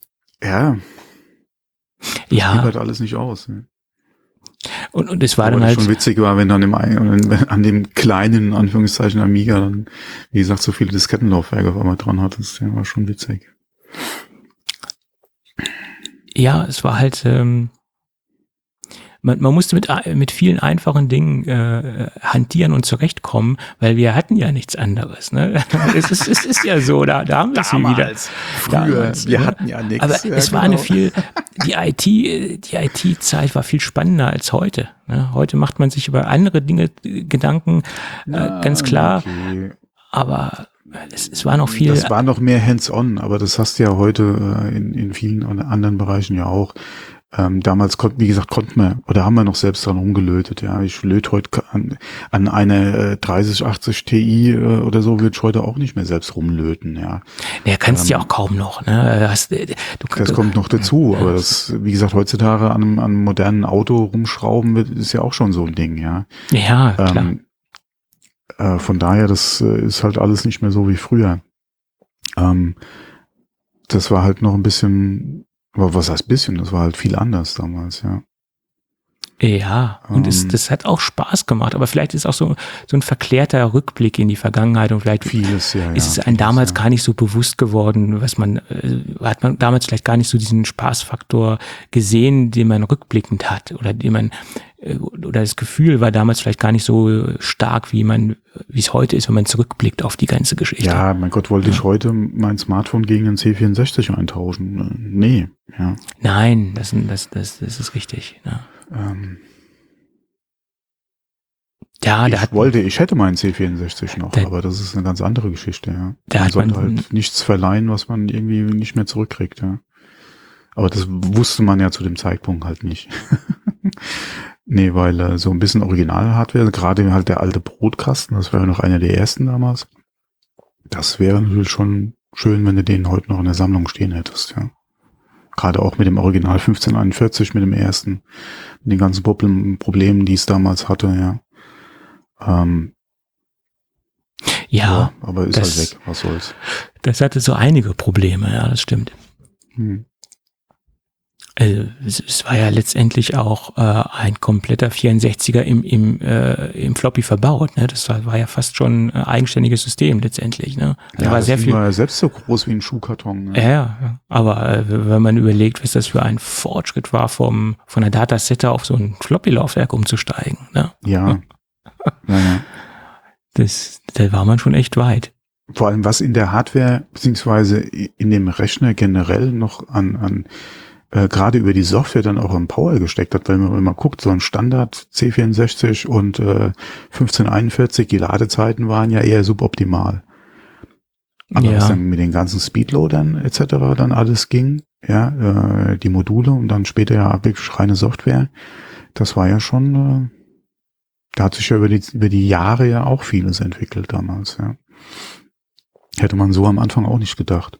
Das halt alles nicht aus. Ne? Und es war dann halt schon witzig war, wenn dann an dem kleinen, in Anführungszeichen, Amiga dann, wie gesagt, so viele Diskettenlaufwerke auf einmal dran hattest. Ja, war schon witzig. Ja, es war halt, man musste mit vielen einfachen Dingen hantieren und zurechtkommen, weil wir hatten ja nichts anderes. Ne? Es ist ja so, da haben wir es wieder. Früher, wir hatten ja nichts. Aber es war die IT-Zeit war viel spannender als heute. Ne? Heute macht man sich über andere Dinge Gedanken, ganz klar. Okay. Aber es war noch viel. Das war noch mehr hands-on, aber das hast du ja heute in vielen anderen Bereichen ja auch. Damals konnten wir haben wir noch selbst dran rumgelötet. Ja, ich löte heute an eine 3080 Ti oder so, würde ich heute auch nicht mehr selbst rumlöten. Ja, kannst ja auch kaum noch. Ne? Das kommt noch dazu, aber das, wie gesagt, heutzutage an einem modernen Auto rumschrauben ist ja auch schon so ein Ding. Ja, ja, klar. Von daher, das ist halt alles nicht mehr so wie früher. Das war halt noch ein bisschen, aber was heißt bisschen? Das war halt viel anders damals, ja. Ja, und das hat auch Spaß gemacht, aber vielleicht ist auch so ein verklärter Rückblick in die Vergangenheit und vielleicht vieles, ist es einem damals gar nicht so bewusst geworden, hat man damals vielleicht gar nicht so diesen Spaßfaktor gesehen, den man rückblickend hat oder oder das Gefühl war damals vielleicht gar nicht so stark, wie es heute ist, wenn man zurückblickt auf die ganze Geschichte. Ja, mein Gott, wollte ich heute mein Smartphone gegen ein C64 eintauschen? Nee, ja. Nein, das ist richtig, ja. Ich hätte meinen C64 noch, aber das ist eine ganz andere Geschichte, ja. Man sollte halt nichts verleihen, was man irgendwie nicht mehr zurückkriegt, ja. Aber das wusste man ja zu dem Zeitpunkt halt nicht. Nee, weil so ein bisschen Original-Hardware, gerade halt der alte Brotkasten, das war ja noch einer der ersten damals. Das wäre natürlich schon schön, wenn du den heute noch in der Sammlung stehen hättest, ja. Gerade auch mit dem Original 1541, mit dem ersten, mit den ganzen Problemen, die es damals hatte, ja. Ja, aber ist halt weg, was soll's. Das hatte so einige Probleme, ja, das stimmt. Es war ja letztendlich auch ein kompletter 64er im Floppy verbaut. Ne? Das war ja fast schon ein eigenständiges System letztendlich. Ne? Ja, war sehr viel. War ja selbst so groß wie ein Schuhkarton. Ne? Ja, aber wenn man überlegt, was das für ein Fortschritt war, von der Datasette auf so ein Floppy-Laufwerk umzusteigen. Ne? Ja. Ja. Da war man schon echt weit. Vor allem, was in der Hardware beziehungsweise in dem Rechner generell noch an gerade über die Software dann auch im Power gesteckt hat, weil man mal guckt, so ein Standard C64 und 1541, die Ladezeiten waren ja eher suboptimal. Aber was dann mit den ganzen Speedloadern etc. dann alles ging, ja, die Module und dann später ja wirklich reine Software, das war ja schon, da hat sich ja über die Jahre ja auch vieles entwickelt damals, ja. Hätte man so am Anfang auch nicht gedacht.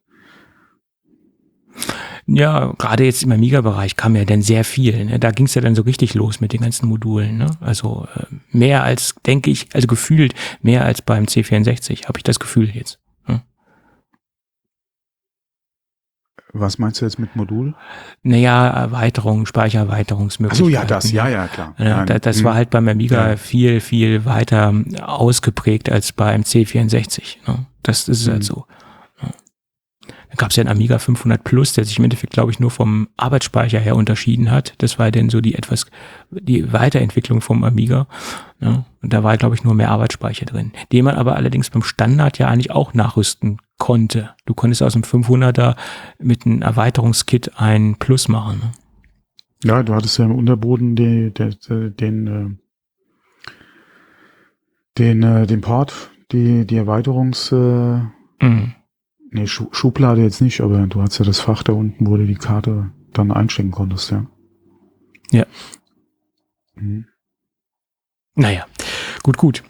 Ja, gerade jetzt im Amiga-Bereich kam ja dann sehr viel. Ne? Da ging es ja dann so richtig los mit den ganzen Modulen. Ne? Also mehr als, denke ich, also gefühlt mehr als beim C64, habe ich das Gefühl jetzt. Hm? Was meinst du jetzt mit Modul? Naja, Speichererweiterungsmöglichkeiten. Ach so, ja, das, ja, klar. Ja, das war halt beim Amiga viel, viel weiter ausgeprägt als beim C64. Ne? Das ist halt so. Da gab es ja einen Amiga 500 Plus, der sich im Endeffekt, glaube ich, nur vom Arbeitsspeicher her unterschieden hat. Das war dann so die Weiterentwicklung vom Amiga. Ja, und da war, glaube ich, nur mehr Arbeitsspeicher drin, den man aber allerdings beim Standard ja eigentlich auch nachrüsten konnte. Du konntest aus dem 500er mit einem Erweiterungskit ein Plus machen. Ne? Ja, du hattest ja im Unterboden den Port, die Erweiterungs... Nee, Schublade jetzt nicht, aber du hast ja das Fach da unten, wo du die Karte dann einstecken konntest, ja. Ja. Naja, gut.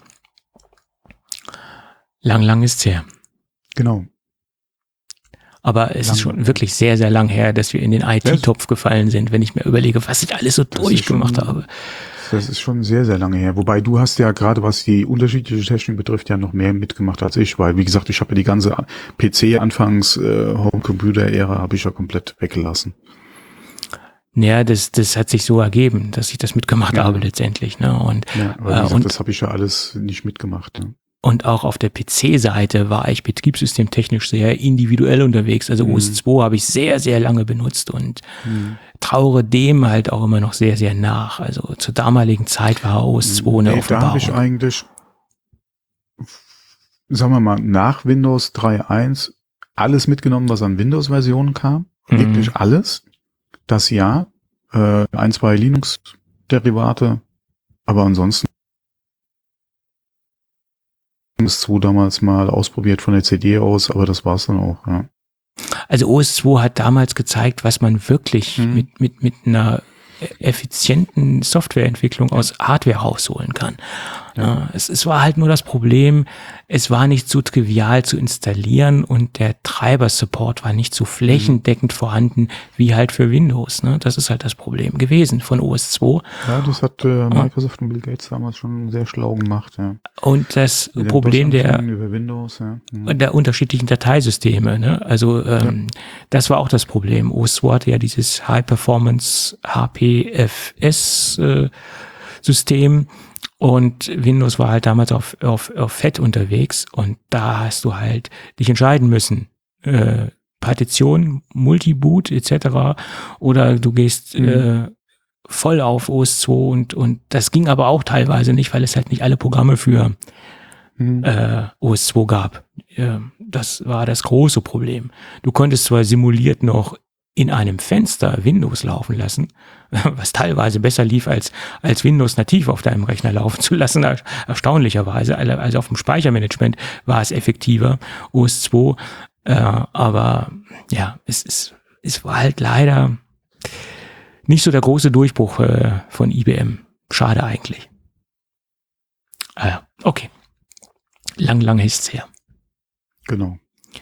Lang ist's her. Genau. Aber es ist schon wirklich sehr, sehr lang her, dass wir in den IT-Topf gefallen sind, wenn ich mir überlege, was ich alles so durchgemacht habe. Das ist schon sehr, sehr lange her. Wobei du hast ja gerade, was die unterschiedliche Technik betrifft, ja noch mehr mitgemacht als ich. Weil, wie gesagt, ich habe ja die ganze PC-Anfangs-Homecomputer-Ära habe ich ja komplett weggelassen. Ja, das hat sich so ergeben, dass ich das mitgemacht habe letztendlich. Ne? Und, aber wie gesagt, das habe ich ja alles nicht mitgemacht. Ne? Und auch auf der PC-Seite war ich betriebssystemtechnisch sehr individuell unterwegs. Also OS 2 habe ich sehr, sehr lange benutzt und trauere dem halt auch immer noch sehr, sehr nach. Also zur damaligen Zeit war OS 2 eine Offenbarung. Da habe ich eigentlich, sagen wir mal, nach Windows 3.1 alles mitgenommen, was an Windows-Versionen kam. Wirklich alles. Das ja. 1, 2 Linux-Derivate. Aber ansonsten OS 2 damals mal ausprobiert von der CD aus, aber das war's dann auch, ja. Also OS 2 hat damals gezeigt, was man wirklich mit einer effizienten Softwareentwicklung aus Hardware rausholen kann. Ja, es war halt nur das Problem, es war nicht so trivial zu installieren und der Treiber-Support war nicht so flächendeckend vorhanden wie halt für Windows. Ne? Das ist halt das Problem gewesen von OS 2. Ja, das hat Microsoft und Bill Gates damals schon sehr schlau gemacht. Ja. Und das Problem über Windows, der unterschiedlichen Dateisysteme. Ne? Also das war auch das Problem. OS 2 hatte ja dieses High-Performance HPFS-System. Und Windows war halt damals auf FAT unterwegs und da hast du halt dich entscheiden müssen. Partition, Multiboot etc. Oder du gehst voll auf OS 2 und das ging aber auch teilweise nicht, weil es halt nicht alle Programme für OS 2 gab. Das war das große Problem. Du konntest zwar simuliert noch in einem Fenster Windows laufen lassen, was teilweise besser lief, als Windows nativ auf deinem Rechner laufen zu lassen, erstaunlicherweise. Also auf dem Speichermanagement war es effektiver, OS 2. Aber ja, es war halt leider nicht so der große Durchbruch von IBM. Schade eigentlich. Okay. Lang ist's her. Genau.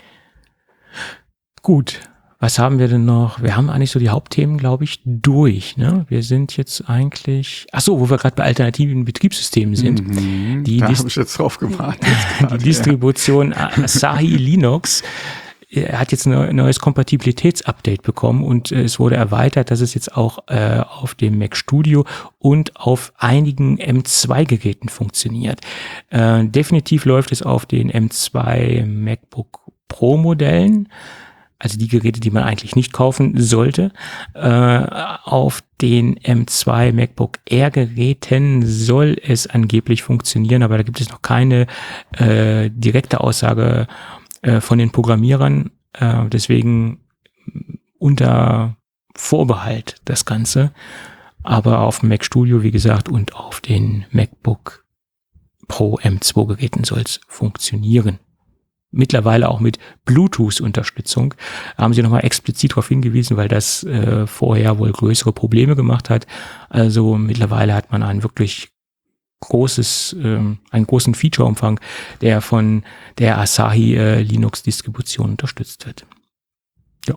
Gut. Was haben wir denn noch? Wir haben eigentlich so die Hauptthemen, glaube ich, durch. Ne? Wir sind jetzt eigentlich, wo wir gerade bei alternativen Betriebssystemen sind. Da habe ich jetzt drauf gewartet. Die Distribution Asahi Linux hat jetzt ein neues Kompatibilitätsupdate bekommen und es wurde erweitert, dass es jetzt auch auf dem Mac Studio und auf einigen M2-Geräten funktioniert. Definitiv läuft es auf den M2 MacBook Pro Modellen. Also die Geräte, die man eigentlich nicht kaufen sollte. Auf den M2 MacBook Air Geräten soll es angeblich funktionieren, aber da gibt es noch keine direkte Aussage von den Programmierern. Deswegen unter Vorbehalt das Ganze. Aber auf dem Mac Studio, wie gesagt, und auf den MacBook Pro M2 Geräten soll es funktionieren. Mittlerweile auch mit Bluetooth-Unterstützung. Haben sie nochmal explizit darauf hingewiesen, weil das vorher wohl größere Probleme gemacht hat. Also mittlerweile hat man einen wirklich einen großen Feature-Umfang, der von der Asahi Linux-Distribution unterstützt wird. Ja.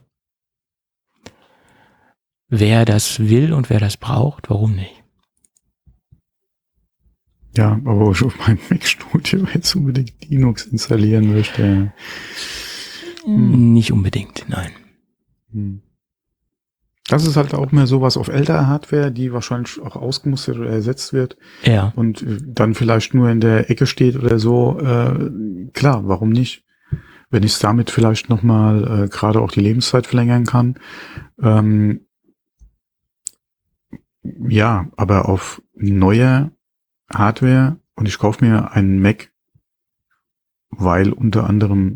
Wer das will und wer das braucht, warum nicht? Ja, aber ich auf meinem Mac Studio jetzt unbedingt Linux installieren möchte. Nicht unbedingt, nein. Das ist halt auch mehr sowas auf älterer Hardware, die wahrscheinlich auch ausgemustert oder ersetzt wird. Ja. Und dann vielleicht nur in der Ecke steht oder so. Klar, warum nicht? Wenn ich es damit vielleicht nochmal gerade auch die Lebenszeit verlängern kann. Ja, aber auf neue Hardware und ich kaufe mir einen Mac, weil unter anderem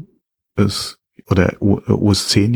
OS 10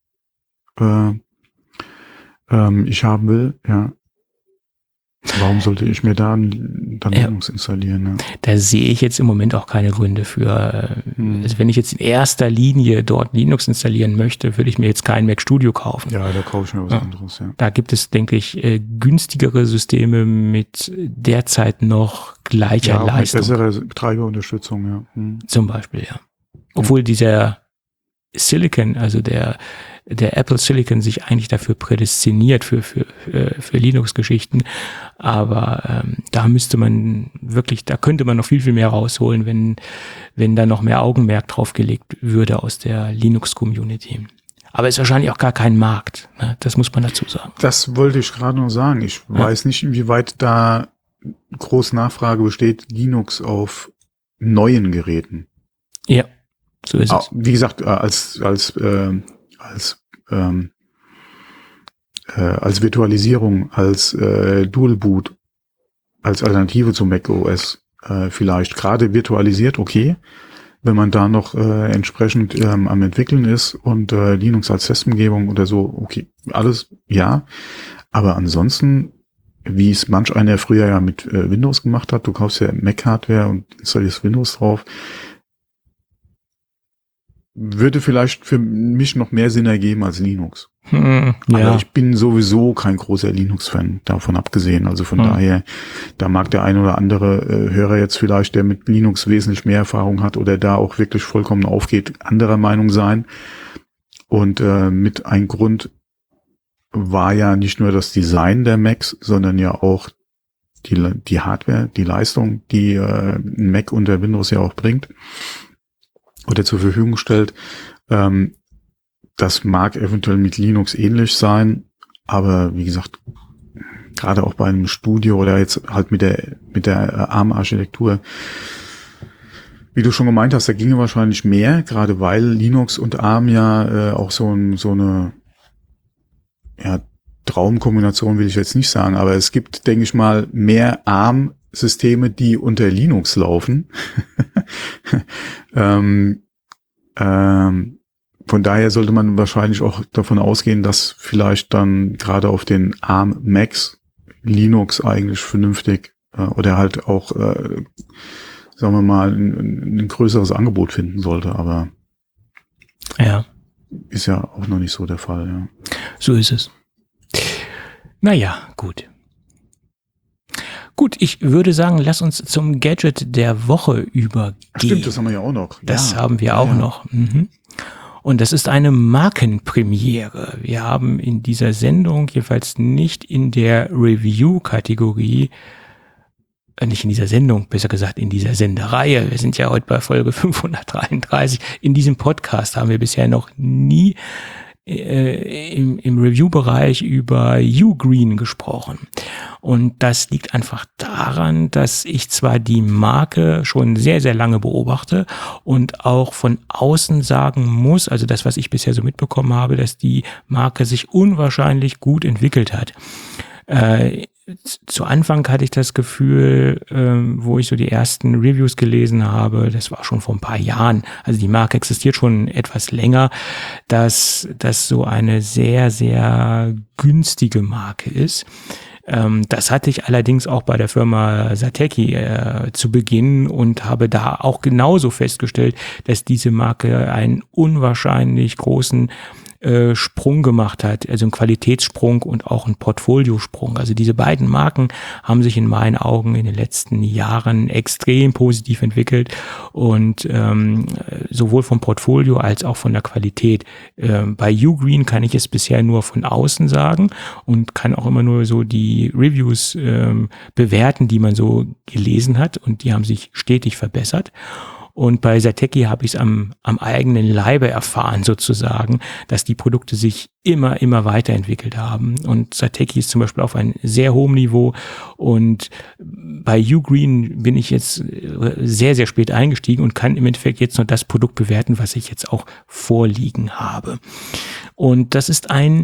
ich haben will, ja. Warum sollte ich mir dann Linux installieren? Ja? Da sehe ich jetzt im Moment auch keine Gründe für. Also wenn ich jetzt in erster Linie dort Linux installieren möchte, würde ich mir jetzt keinen Mac Studio kaufen. Ja, da kaufe ich mir was anderes. Ja. Da gibt es, denke ich, günstigere Systeme mit derzeit noch gleicher Leistung. Mit bessere Treiberunterstützung, ja. Zum Beispiel, ja. Obwohl dieser Silicon, also der Apple Silicon sich eigentlich dafür prädestiniert für Linux-Geschichten. Aber da müsste man wirklich, da könnte man noch viel, viel mehr rausholen, wenn da noch mehr Augenmerk drauf gelegt würde aus der Linux-Community. Aber es ist wahrscheinlich auch gar kein Markt. Ne? Das muss man dazu sagen. Das wollte ich gerade noch sagen. Ich weiß nicht, inwieweit da groß Nachfrage besteht, Linux auf neuen Geräten. Ja, so ist es. Wie gesagt, als als Virtualisierung, als Dual Boot, als Alternative zu macOS vielleicht gerade virtualisiert, okay. Wenn man da noch entsprechend am Entwickeln ist und Linux als Testumgebung oder so, okay, alles ja. Aber ansonsten, wie es manch einer früher ja mit Windows gemacht hat, du kaufst ja Mac-Hardware und installierst Windows drauf, würde vielleicht für mich noch mehr Sinn ergeben als Linux. Aber ich bin sowieso kein großer Linux-Fan, davon abgesehen. Also von daher, da mag der ein oder andere Hörer jetzt vielleicht, der mit Linux wesentlich mehr Erfahrung hat oder da auch wirklich vollkommen aufgeht, anderer Meinung sein. Und mit ein Grund war ja nicht nur das Design der Macs, sondern ja auch die Hardware, die Leistung, die ein Mac unter Windows ja auch bringt oder zur Verfügung stellt. Das mag eventuell mit Linux ähnlich sein, aber wie gesagt, gerade auch bei einem Studio oder jetzt halt mit der ARM-Architektur, wie du schon gemeint hast, da ginge wahrscheinlich mehr, gerade weil Linux und ARM ja auch so eine Traumkombination will ich jetzt nicht sagen, aber es gibt, denke ich mal, mehr ARM-Systeme, die unter Linux laufen. Von daher sollte man wahrscheinlich auch davon ausgehen, dass vielleicht dann gerade auf den ARM Macs Linux eigentlich vernünftig oder halt auch, sagen wir mal, ein größeres Angebot finden sollte. Aber ja, ist ja auch noch nicht so der Fall. Ja. So ist es. Naja, gut. Gut, ich würde sagen, lass uns zum Gadget der Woche übergehen. Stimmt, das haben wir ja auch noch. Das haben wir auch noch. Und das ist eine Markenpremiere. Wir haben in dieser Sendung, jedenfalls nicht in der Review-Kategorie, nicht in dieser Sendung, besser gesagt in dieser Sendereihe. Wir sind ja heute bei Folge 533. In diesem Podcast haben wir bisher noch nie im Review-Bereich über Ugreen gesprochen. Und das liegt einfach daran, dass ich zwar die Marke schon sehr, sehr lange beobachte und auch von außen sagen muss, also das, was ich bisher so mitbekommen habe, dass die Marke sich unwahrscheinlich gut entwickelt hat. Zu Anfang hatte ich das Gefühl, wo ich so die ersten Reviews gelesen habe, das war schon vor ein paar Jahren, also die Marke existiert schon etwas länger, dass das so eine sehr, sehr günstige Marke ist. Das hatte ich allerdings auch bei der Firma Satechi zu Beginn und habe da auch genauso festgestellt, dass diese Marke einen unwahrscheinlich großen Sprung gemacht hat, also einen Qualitätssprung und auch einen Portfoliosprung. Also diese beiden Marken haben sich in meinen Augen in den letzten Jahren extrem positiv entwickelt und sowohl vom Portfolio als auch von der Qualität. Bei Ugreen kann ich es bisher nur von außen sagen und kann auch immer nur so die Reviews bewerten, die man so gelesen hat, und die haben sich stetig verbessert. Und bei Satechi habe ich es am eigenen Leibe erfahren sozusagen, dass die Produkte sich immer weiterentwickelt haben. Und Satechi ist zum Beispiel auf einem sehr hohen Niveau. Und bei Ugreen bin ich jetzt sehr, sehr spät eingestiegen und kann im Endeffekt jetzt nur das Produkt bewerten, was ich jetzt auch vorliegen habe. Und das ist ein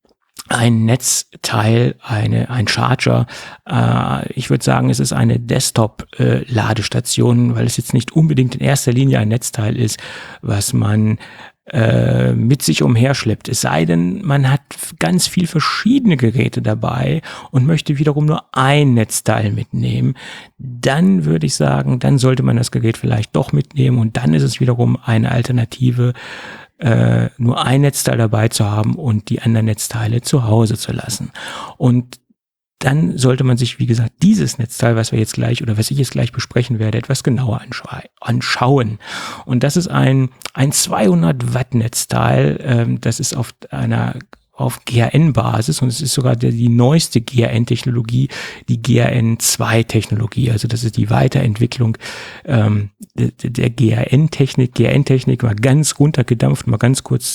Netzteil, ein Charger. Ich würde sagen, es ist eine Desktop-Ladestation, weil es jetzt nicht unbedingt in erster Linie ein Netzteil ist, was man mit sich umherschleppt. Es sei denn, man hat ganz viel verschiedene Geräte dabei und möchte wiederum nur ein Netzteil mitnehmen. Dann würde ich sagen, dann sollte man das Gerät vielleicht doch mitnehmen, und dann ist es wiederum eine Alternative, nur ein Netzteil dabei zu haben und die anderen Netzteile zu Hause zu lassen. Und dann sollte man sich, wie gesagt, dieses Netzteil, was ich jetzt gleich besprechen werde, etwas genauer anschauen. Und das ist ein 200 Watt Netzteil. Das ist auf GRN-Basis, und es ist sogar die neueste GRN-Technologie, die GRN2-Technologie. Also das ist die Weiterentwicklung der GRN-Technik. GRN-Technik war ganz runtergedampft, mal ganz kurz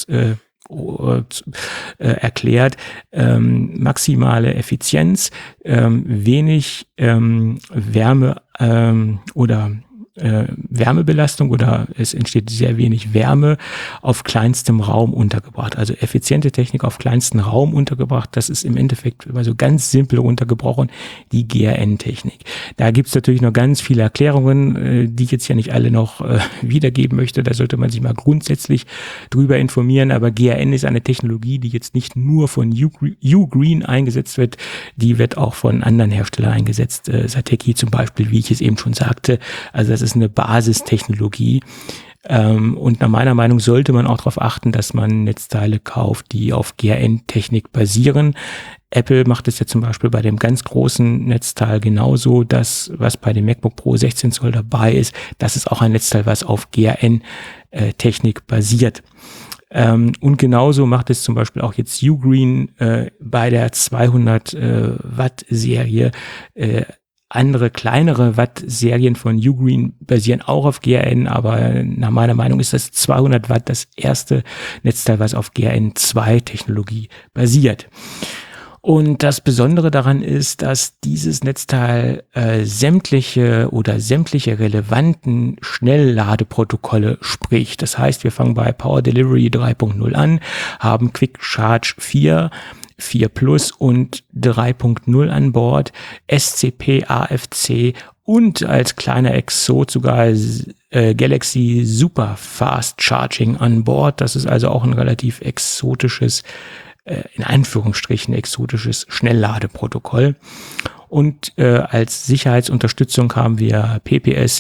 erklärt. Maximale Effizienz, wenig Wärme oder Wärmebelastung oder es entsteht sehr wenig Wärme auf kleinstem Raum untergebracht. Also effiziente Technik auf kleinstem Raum untergebracht, das ist im Endeffekt immer so ganz simpel runtergebrochen, die GRN-Technik. Da gibt's natürlich noch ganz viele Erklärungen, die ich jetzt ja nicht alle noch wiedergeben möchte. Da sollte man sich mal grundsätzlich drüber informieren. Aber GRN ist eine Technologie, die jetzt nicht nur von Ugreen eingesetzt wird, die wird auch von anderen Herstellern eingesetzt. Satechi zum Beispiel, wie ich es eben schon sagte. Also das ist eine Basistechnologie. Und nach meiner Meinung sollte man auch darauf achten, dass man Netzteile kauft, die auf GRN-Technik basieren. Apple macht es ja zum Beispiel bei dem ganz großen Netzteil genauso. Das, was bei dem MacBook Pro 16 Zoll dabei ist, das ist auch ein Netzteil, was auf GRN-Technik basiert. Und genauso macht es zum Beispiel auch jetzt Ugreen bei der 200 Watt Serie. Andere kleinere Watt-Serien von Ugreen basieren auch auf GRN, aber nach meiner Meinung ist das 200 Watt das erste Netzteil, was auf GRN2-Technologie basiert. Und das Besondere daran ist, dass dieses Netzteil sämtliche relevanten Schnellladeprotokolle spricht. Das heißt, wir fangen bei Power Delivery 3.0 an, haben Quick Charge 4 Plus und 3.0 an Bord, SCP, AFC und als kleiner Exot sogar Galaxy Super Fast Charging an Bord. Das ist also auch ein relativ exotisches, in Anführungsstrichen exotisches Schnellladeprotokoll. Und als Sicherheitsunterstützung haben wir PPS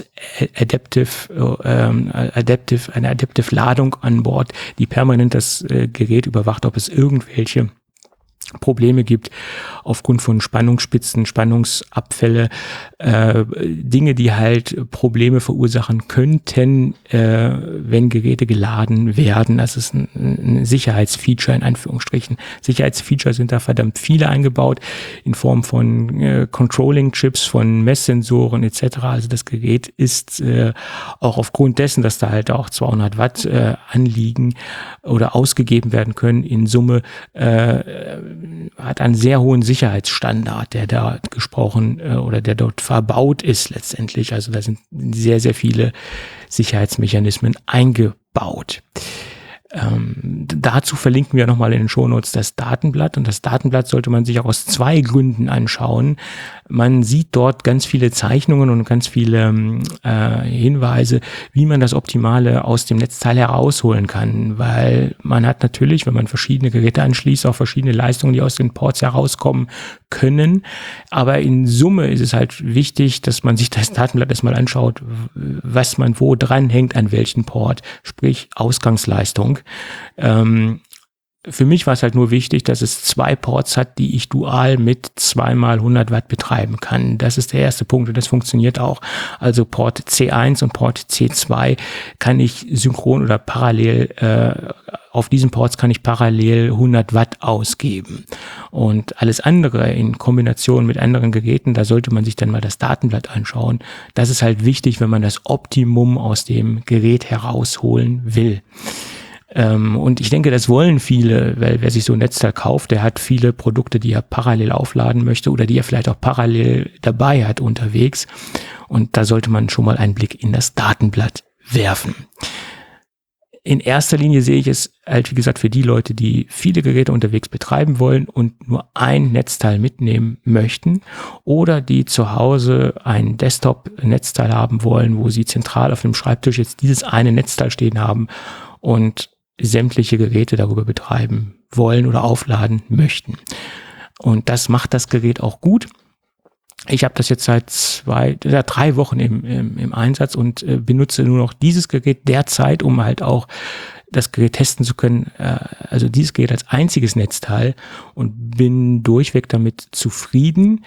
eine Adaptive Ladung an Bord, die permanent das Gerät überwacht, ob es irgendwelche Probleme gibt aufgrund von Spannungsspitzen, Spannungsabfälle, Dinge, die halt Probleme verursachen könnten, wenn Geräte geladen werden. Das ist ein Sicherheitsfeature in Anführungsstrichen. Sicherheitsfeature sind da verdammt viele eingebaut in Form von Controlling-Chips, von Messsensoren etc. Also das Gerät ist auch aufgrund dessen, dass da halt auch 200 Watt anliegen oder ausgegeben werden können, in Summe hat einen sehr hohen Sicherheitsstandard, der da gesprochen oder der dort verbaut ist letztendlich. Also da sind sehr, sehr viele Sicherheitsmechanismen eingebaut. Dazu verlinken wir nochmal in den Shownotes das Datenblatt, und das Datenblatt sollte man sich auch aus zwei Gründen anschauen. Man sieht dort ganz viele Zeichnungen und ganz viele Hinweise, wie man das Optimale aus dem Netzteil herausholen kann, weil man hat natürlich, wenn man verschiedene Geräte anschließt, auch verschiedene Leistungen, die aus den Ports herauskommen können, aber in Summe ist es halt wichtig, dass man sich das Datenblatt erstmal anschaut, was man wo dranhängt, an welchen Port, sprich Ausgangsleistung. Für mich war es halt nur wichtig, dass es 2 Ports hat, die ich dual mit 2x 100 Watt betreiben kann. Das ist der erste Punkt und das funktioniert auch. Also Port C1 und Port C2 kann ich synchron oder parallel, auf diesen Ports kann ich parallel 100 Watt ausgeben. Und alles andere in Kombination mit anderen Geräten, da sollte man sich dann mal das Datenblatt anschauen. Das ist halt wichtig, wenn man das Optimum aus dem Gerät herausholen will. Und ich denke, das wollen viele, weil wer sich so ein Netzteil kauft, der hat viele Produkte, die er parallel aufladen möchte oder die er vielleicht auch parallel dabei hat unterwegs. Und da sollte man schon mal einen Blick in das Datenblatt werfen. In erster Linie sehe ich es halt, wie gesagt, für die Leute, die viele Geräte unterwegs betreiben wollen und nur ein Netzteil mitnehmen möchten oder die zu Hause ein Desktop-Netzteil haben wollen, wo sie zentral auf dem Schreibtisch jetzt dieses eine Netzteil stehen haben und sämtliche Geräte darüber betreiben wollen oder aufladen möchten. Und das macht das Gerät auch gut. Ich habe das jetzt seit 3 Wochen im Einsatz und benutze nur noch dieses Gerät derzeit, um halt auch das Gerät testen zu können. Also dieses Gerät als einziges Netzteil und bin durchweg damit zufrieden.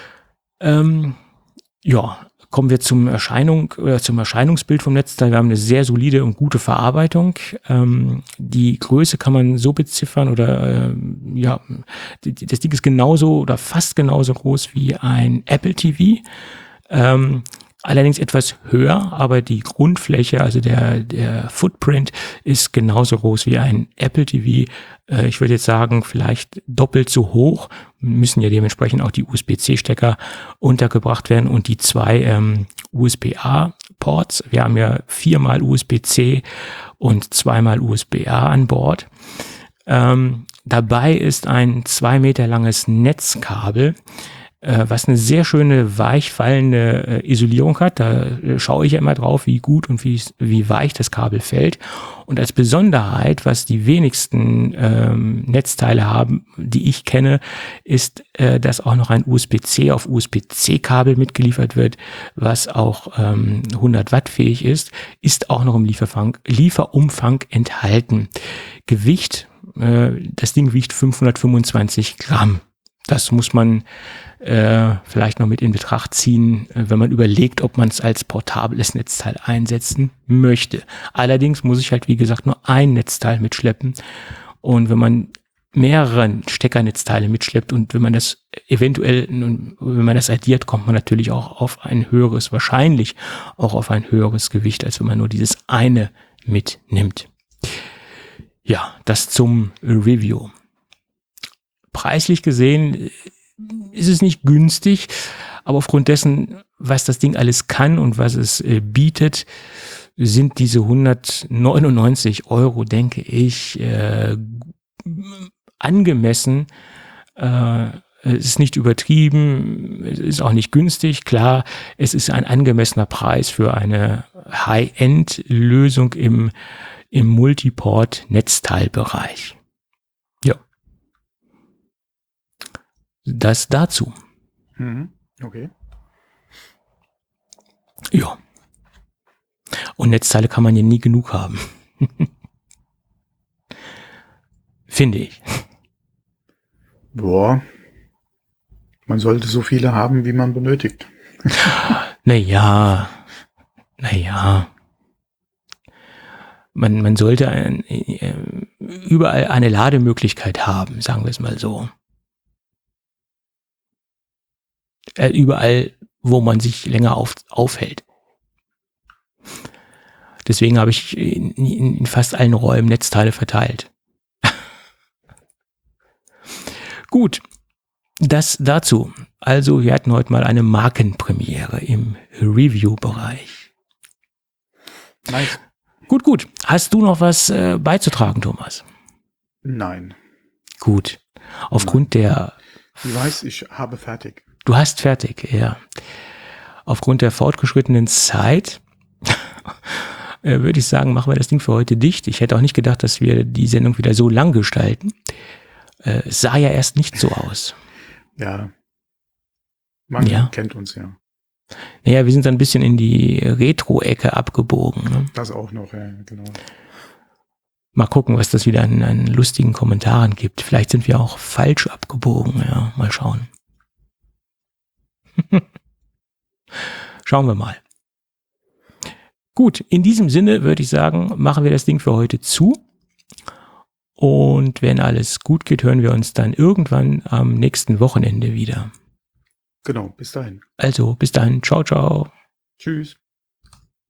Kommen wir zum Erscheinungsbild vom Netzteil. Wir haben eine sehr solide und gute Verarbeitung. Die Größe kann man so beziffern oder das Ding ist genauso oder fast genauso groß wie ein Apple TV. Allerdings etwas höher, aber die Grundfläche, also der Footprint ist genauso groß wie ein Apple TV. Ich würde jetzt sagen, vielleicht doppelt so hoch. Müssen ja dementsprechend auch die USB-C-Stecker untergebracht werden und die 2 USB-A Ports. Wir haben ja 4-mal USB-C und 2-mal USB-A an Bord. Dabei ist ein 2 Meter langes Netzkabel, was eine sehr schöne weichfallende Isolierung hat. Da schaue ich ja immer drauf, wie gut und wie weich das Kabel fällt. Und als Besonderheit, was die wenigsten Netzteile haben, die ich kenne, ist, dass auch noch ein USB-C auf USB-C-Kabel mitgeliefert wird, was auch 100 Watt fähig ist auch noch im Lieferumfang enthalten. Gewicht, das Ding wiegt 525 Gramm. Das muss man vielleicht noch mit in Betracht ziehen, wenn man überlegt, ob man es als portables Netzteil einsetzen möchte. Allerdings muss ich halt, wie gesagt, nur ein Netzteil mitschleppen. Und wenn man mehrere Steckernetzteile mitschleppt und wenn man das addiert, kommt man natürlich auch auf wahrscheinlich auch auf ein höheres Gewicht, als wenn man nur dieses eine mitnimmt. Ja, das zum Review. Preislich gesehen ist es nicht günstig, aber aufgrund dessen, was das Ding alles kann und was es bietet, sind diese 199 €, denke ich, angemessen. Es ist nicht übertrieben, es ist auch nicht günstig. Klar, es ist ein angemessener Preis für eine High-End-Lösung im Multiport-Netzteilbereich. Ja. Das dazu. Okay. Ja. Und Netzteile kann man ja nie genug haben. Finde ich. Boah. Man sollte so viele haben, wie man benötigt. Naja. Man sollte überall eine Lademöglichkeit haben, sagen wir es mal so. Überall, wo man sich länger aufhält. Deswegen habe ich in fast allen Räumen Netzteile verteilt. Gut, das dazu. Also wir hatten heute mal eine Markenpremiere im Review-Bereich. Nice. Gut. Hast du noch was beizutragen, Thomas? Nein. Gut. Aufgrund der... Ich weiß, ich habe fertig. Du hast fertig, ja. Aufgrund der fortgeschrittenen Zeit würde ich sagen, machen wir das Ding für heute dicht. Ich hätte auch nicht gedacht, dass wir die Sendung wieder so lang gestalten. Es sah ja erst nicht so aus. Ja. Man kennt uns ja. Naja, wir sind dann ein bisschen in die Retro-Ecke abgebogen. Ne? Das auch noch, ja, genau. Mal gucken, was das wieder an lustigen Kommentaren gibt. Vielleicht sind wir auch falsch abgebogen. Ja, mal schauen. Schauen wir mal. Gut, in diesem Sinne würde ich sagen, machen wir das Ding für heute zu. Und wenn alles gut geht, hören wir uns dann irgendwann am nächsten Wochenende wieder. Genau, bis dahin. Also, bis dahin. Ciao, ciao. Tschüss.